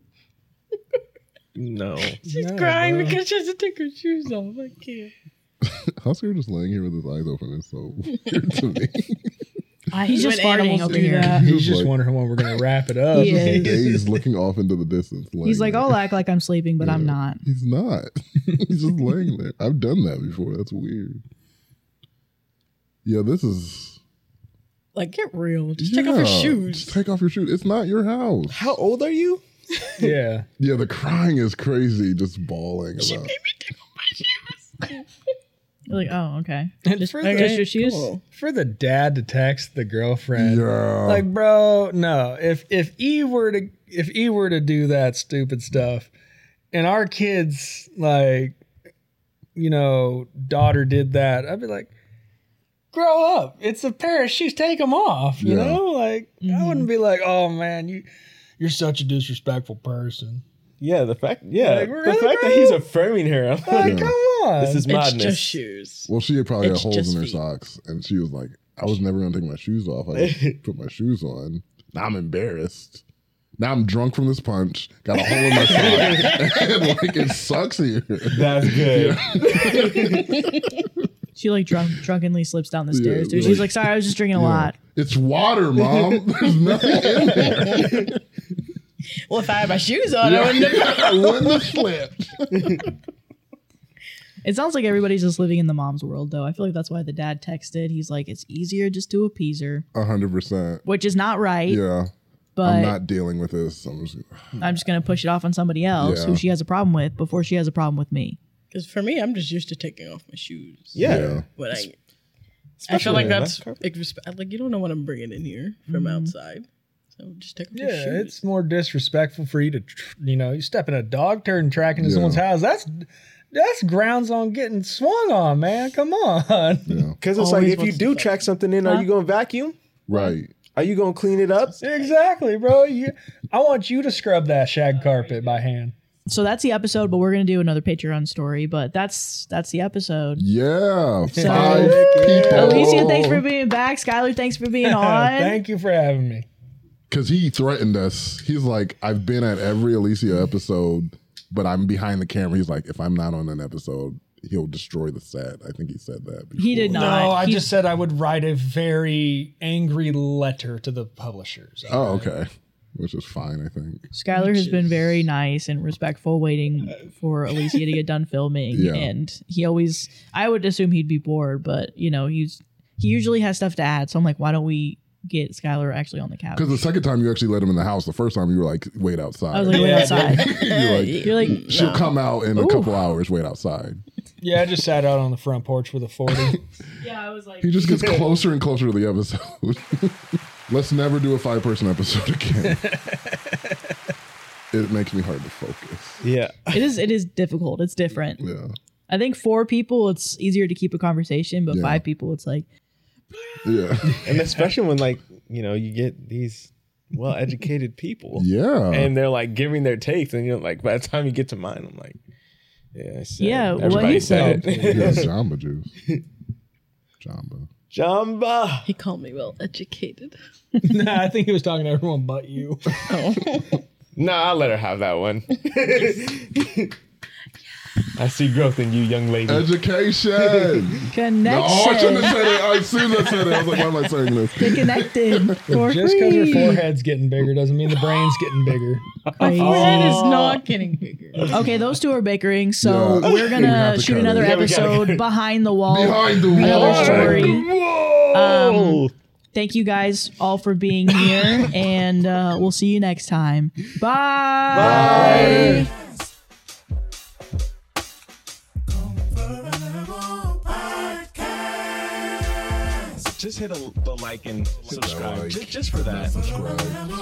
F: No.
E: she's
D: No,
E: crying
D: bro.
E: because she has to take her shoes off. I can't.
C: Husker just laying here with his eyes open is so weird to me.
B: Uh, he's just
E: When
B: farting
E: animals
B: over
E: do
B: here.
E: that.
D: He's
C: He's
D: just
C: like-
D: wondering when we're going to wrap it up.
B: He is.
C: He's looking off into the distance.
B: He's
C: laying
B: like,
C: there.
B: I'll act like I'm sleeping, but I'm
C: Yeah.
B: not.
C: He's not. He's just laying there. I've done that before. That's weird. Yeah, this is.
E: Like, get real. Just take off your
C: Yeah,
E: shoes.
C: Just take off your shoes. It's not your house.
F: How old are you?
D: Yeah.
C: Yeah, the crying is crazy. Just bawling
E: She
C: about.
E: made me take off my shoes.
B: You're like, oh, okay.
D: And
B: Just,
D: for
B: just
D: the-
B: your shoes?
E: Cool.
D: For the dad to text the girlfriend,
C: Yeah.
D: like, bro, no. If if Eve were to if Eve were to do that stupid stuff, and our kids, like, you know, daughter did that, I'd be like, grow up. It's a pair of shoes. Take them off. You
C: Yeah.
D: know, like I wouldn't be like, oh man, you you're such a disrespectful person.
F: Yeah, the fact yeah.
D: Like,
F: the
D: really,
F: fact
D: bro?
F: that he's affirming her. I'm
D: Like,
F: like,
D: come on.
F: this is
E: It's
F: madness.
E: just shoes.
C: Well, she had probably
E: It's
C: had holes
E: just
C: in her
E: feet.
C: socks, and she was like, "I was never gonna take my shoes off. I just put my shoes on. Now I'm embarrassed. Now I'm drunk from this punch. Got a hole in my sock, and like it sucks here.
F: That's good.
B: She like drunk, drunkenly slips down the
C: Yeah,
B: stairs, dude.
C: like-
B: She's like, sorry, I was just drinking a
C: Yeah.
B: lot.
C: It's water, mom. There's nothing in there.
E: Well, if I had my shoes on, I wouldn't have.
C: I wouldn't have slipped.
B: It sounds like everybody's just living in the mom's world, though. I feel like that's why the dad texted. He's like, it's easier just to appease her,
C: A hundred percent.
B: which is not right.
C: Yeah.
B: But
C: I'm
B: I'm,
C: not dealing with this. I'm just.
B: just going to push it off on somebody else
C: Yeah.
B: who she has a problem with before she has a problem with me.
E: Because for me, I'm just used to taking off my shoes.
F: Yeah.
C: Yeah.
E: When I, I
F: Especially
E: feel like
F: in that
E: that's
F: carpet.
E: like, resp- like you don't know what I'm bringing in here from outside, so just take off your
D: Yeah,
E: shoes.
D: it's more disrespectful for you to, tr- you know, you step in a dog turd track into
C: Yeah.
D: someone's house. That's that's grounds on getting swung on, man. Come on.
C: Yeah.
F: Because it's
E: Always
F: like if you
E: wants to
F: do
E: fuck.
F: track something in,
B: Huh?
F: are you going to vacuum?
C: Right.
F: Are you going to clean it up?
D: Exactly, bro. You, I want you to scrub that shag carpet by hand.
B: So that's the episode, but we're going to do another Patreon story. But that's that's the episode.
C: Yeah.
B: So-
C: Five people.
B: Alicia, thanks for being back. Skylar, thanks for being on.
D: Thank you for having me.
C: Because he threatened us. He's like, I've been at every Alicia episode, but I'm behind the camera. He's like, if I'm not on an episode, he'll destroy the set. I think he said that before.
B: He did not.
D: No, I
B: He-
D: just said I would write a very angry letter to the publishers.
C: Oh, okay. Which is fine, I think.
B: Skylar has been very nice and respectful, waiting for Alicia to get done filming.
C: Yeah.
B: And he always, I would assume he'd be bored, but you know, he's he usually has stuff to add. So I'm like, why don't we get Skylar actually on the couch?
C: Because the second time you actually let him in the house, the first time you were like, wait outside.
B: I was like, wait outside.
C: You're like,
B: You're like,
C: she'll come out in a couple hours, wait outside.
D: Yeah, I just sat out on the front porch with a forty.
B: yeah, I was like,
C: He just gets closer and closer to the episode. Let's never do a five person episode again. It makes me hard to focus.
F: Yeah.
B: it is it is difficult. It's different.
C: Yeah.
B: I think four people, it's easier to keep a conversation, but
C: Yeah.
B: five people, it's like,
C: Yeah.
F: And especially when like you know, you get these well-educated people.
C: Yeah.
F: And they're like giving their takes. And you're like, by the time you get to mine, I'm like, yeah, I said,
B: Yeah, what
F: everybody
B: he
F: said
B: said.
F: it.
C: Yeah, Jamba Juice. Jamba.
F: Jamba.
E: He called me well educated.
D: Nah, I think he was talking to everyone but you.
E: Oh.
F: No, I'll let her have that one. I see growth in you, young lady.
C: Education.
B: Connection.
C: No, I shouldn't have said it. As soon as I said it, I was like, why am I saying this?
B: Stay connected for
D: Just because her
B: free.
D: forehead's getting bigger doesn't mean the brain's getting bigger.
B: Crazy.
E: Forehead is not getting bigger.
B: Okay, those two are bickering, so
C: Yeah.
B: we're
C: We
B: gonna
C: have to
B: shoot
C: cut
B: another
C: it.
F: Yeah, we gotta
B: episode
F: cut it.
B: behind the wall.
C: Behind the
B: Another
C: wall.
B: story.
F: Whoa.
B: Um, thank you guys all for being here, and uh, we'll see you next time. Bye.
F: Bye. Just hit a, the like and subscribe.
C: like.
F: Just, just for that.
C: Subscribe.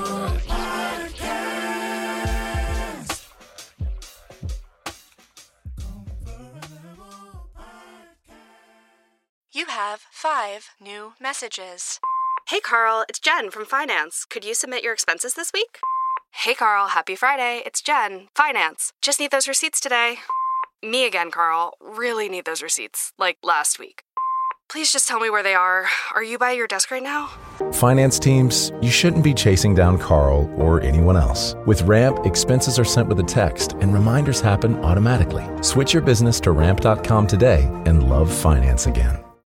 I: You have five new messages. Hey Carl, it's Jen from Finance. Could you submit your expenses this week? Hey Carl, happy Friday. It's Jen, Finance. Just need those receipts today. Me again, Carl. Really need those receipts, like last week. Please just tell me where they are. Are you by your desk right now?
G: Finance teams, you shouldn't be chasing down Carl or anyone else. With Ramp, expenses are sent with a text and reminders happen automatically. Switch your business to ramp dot com today and love finance again.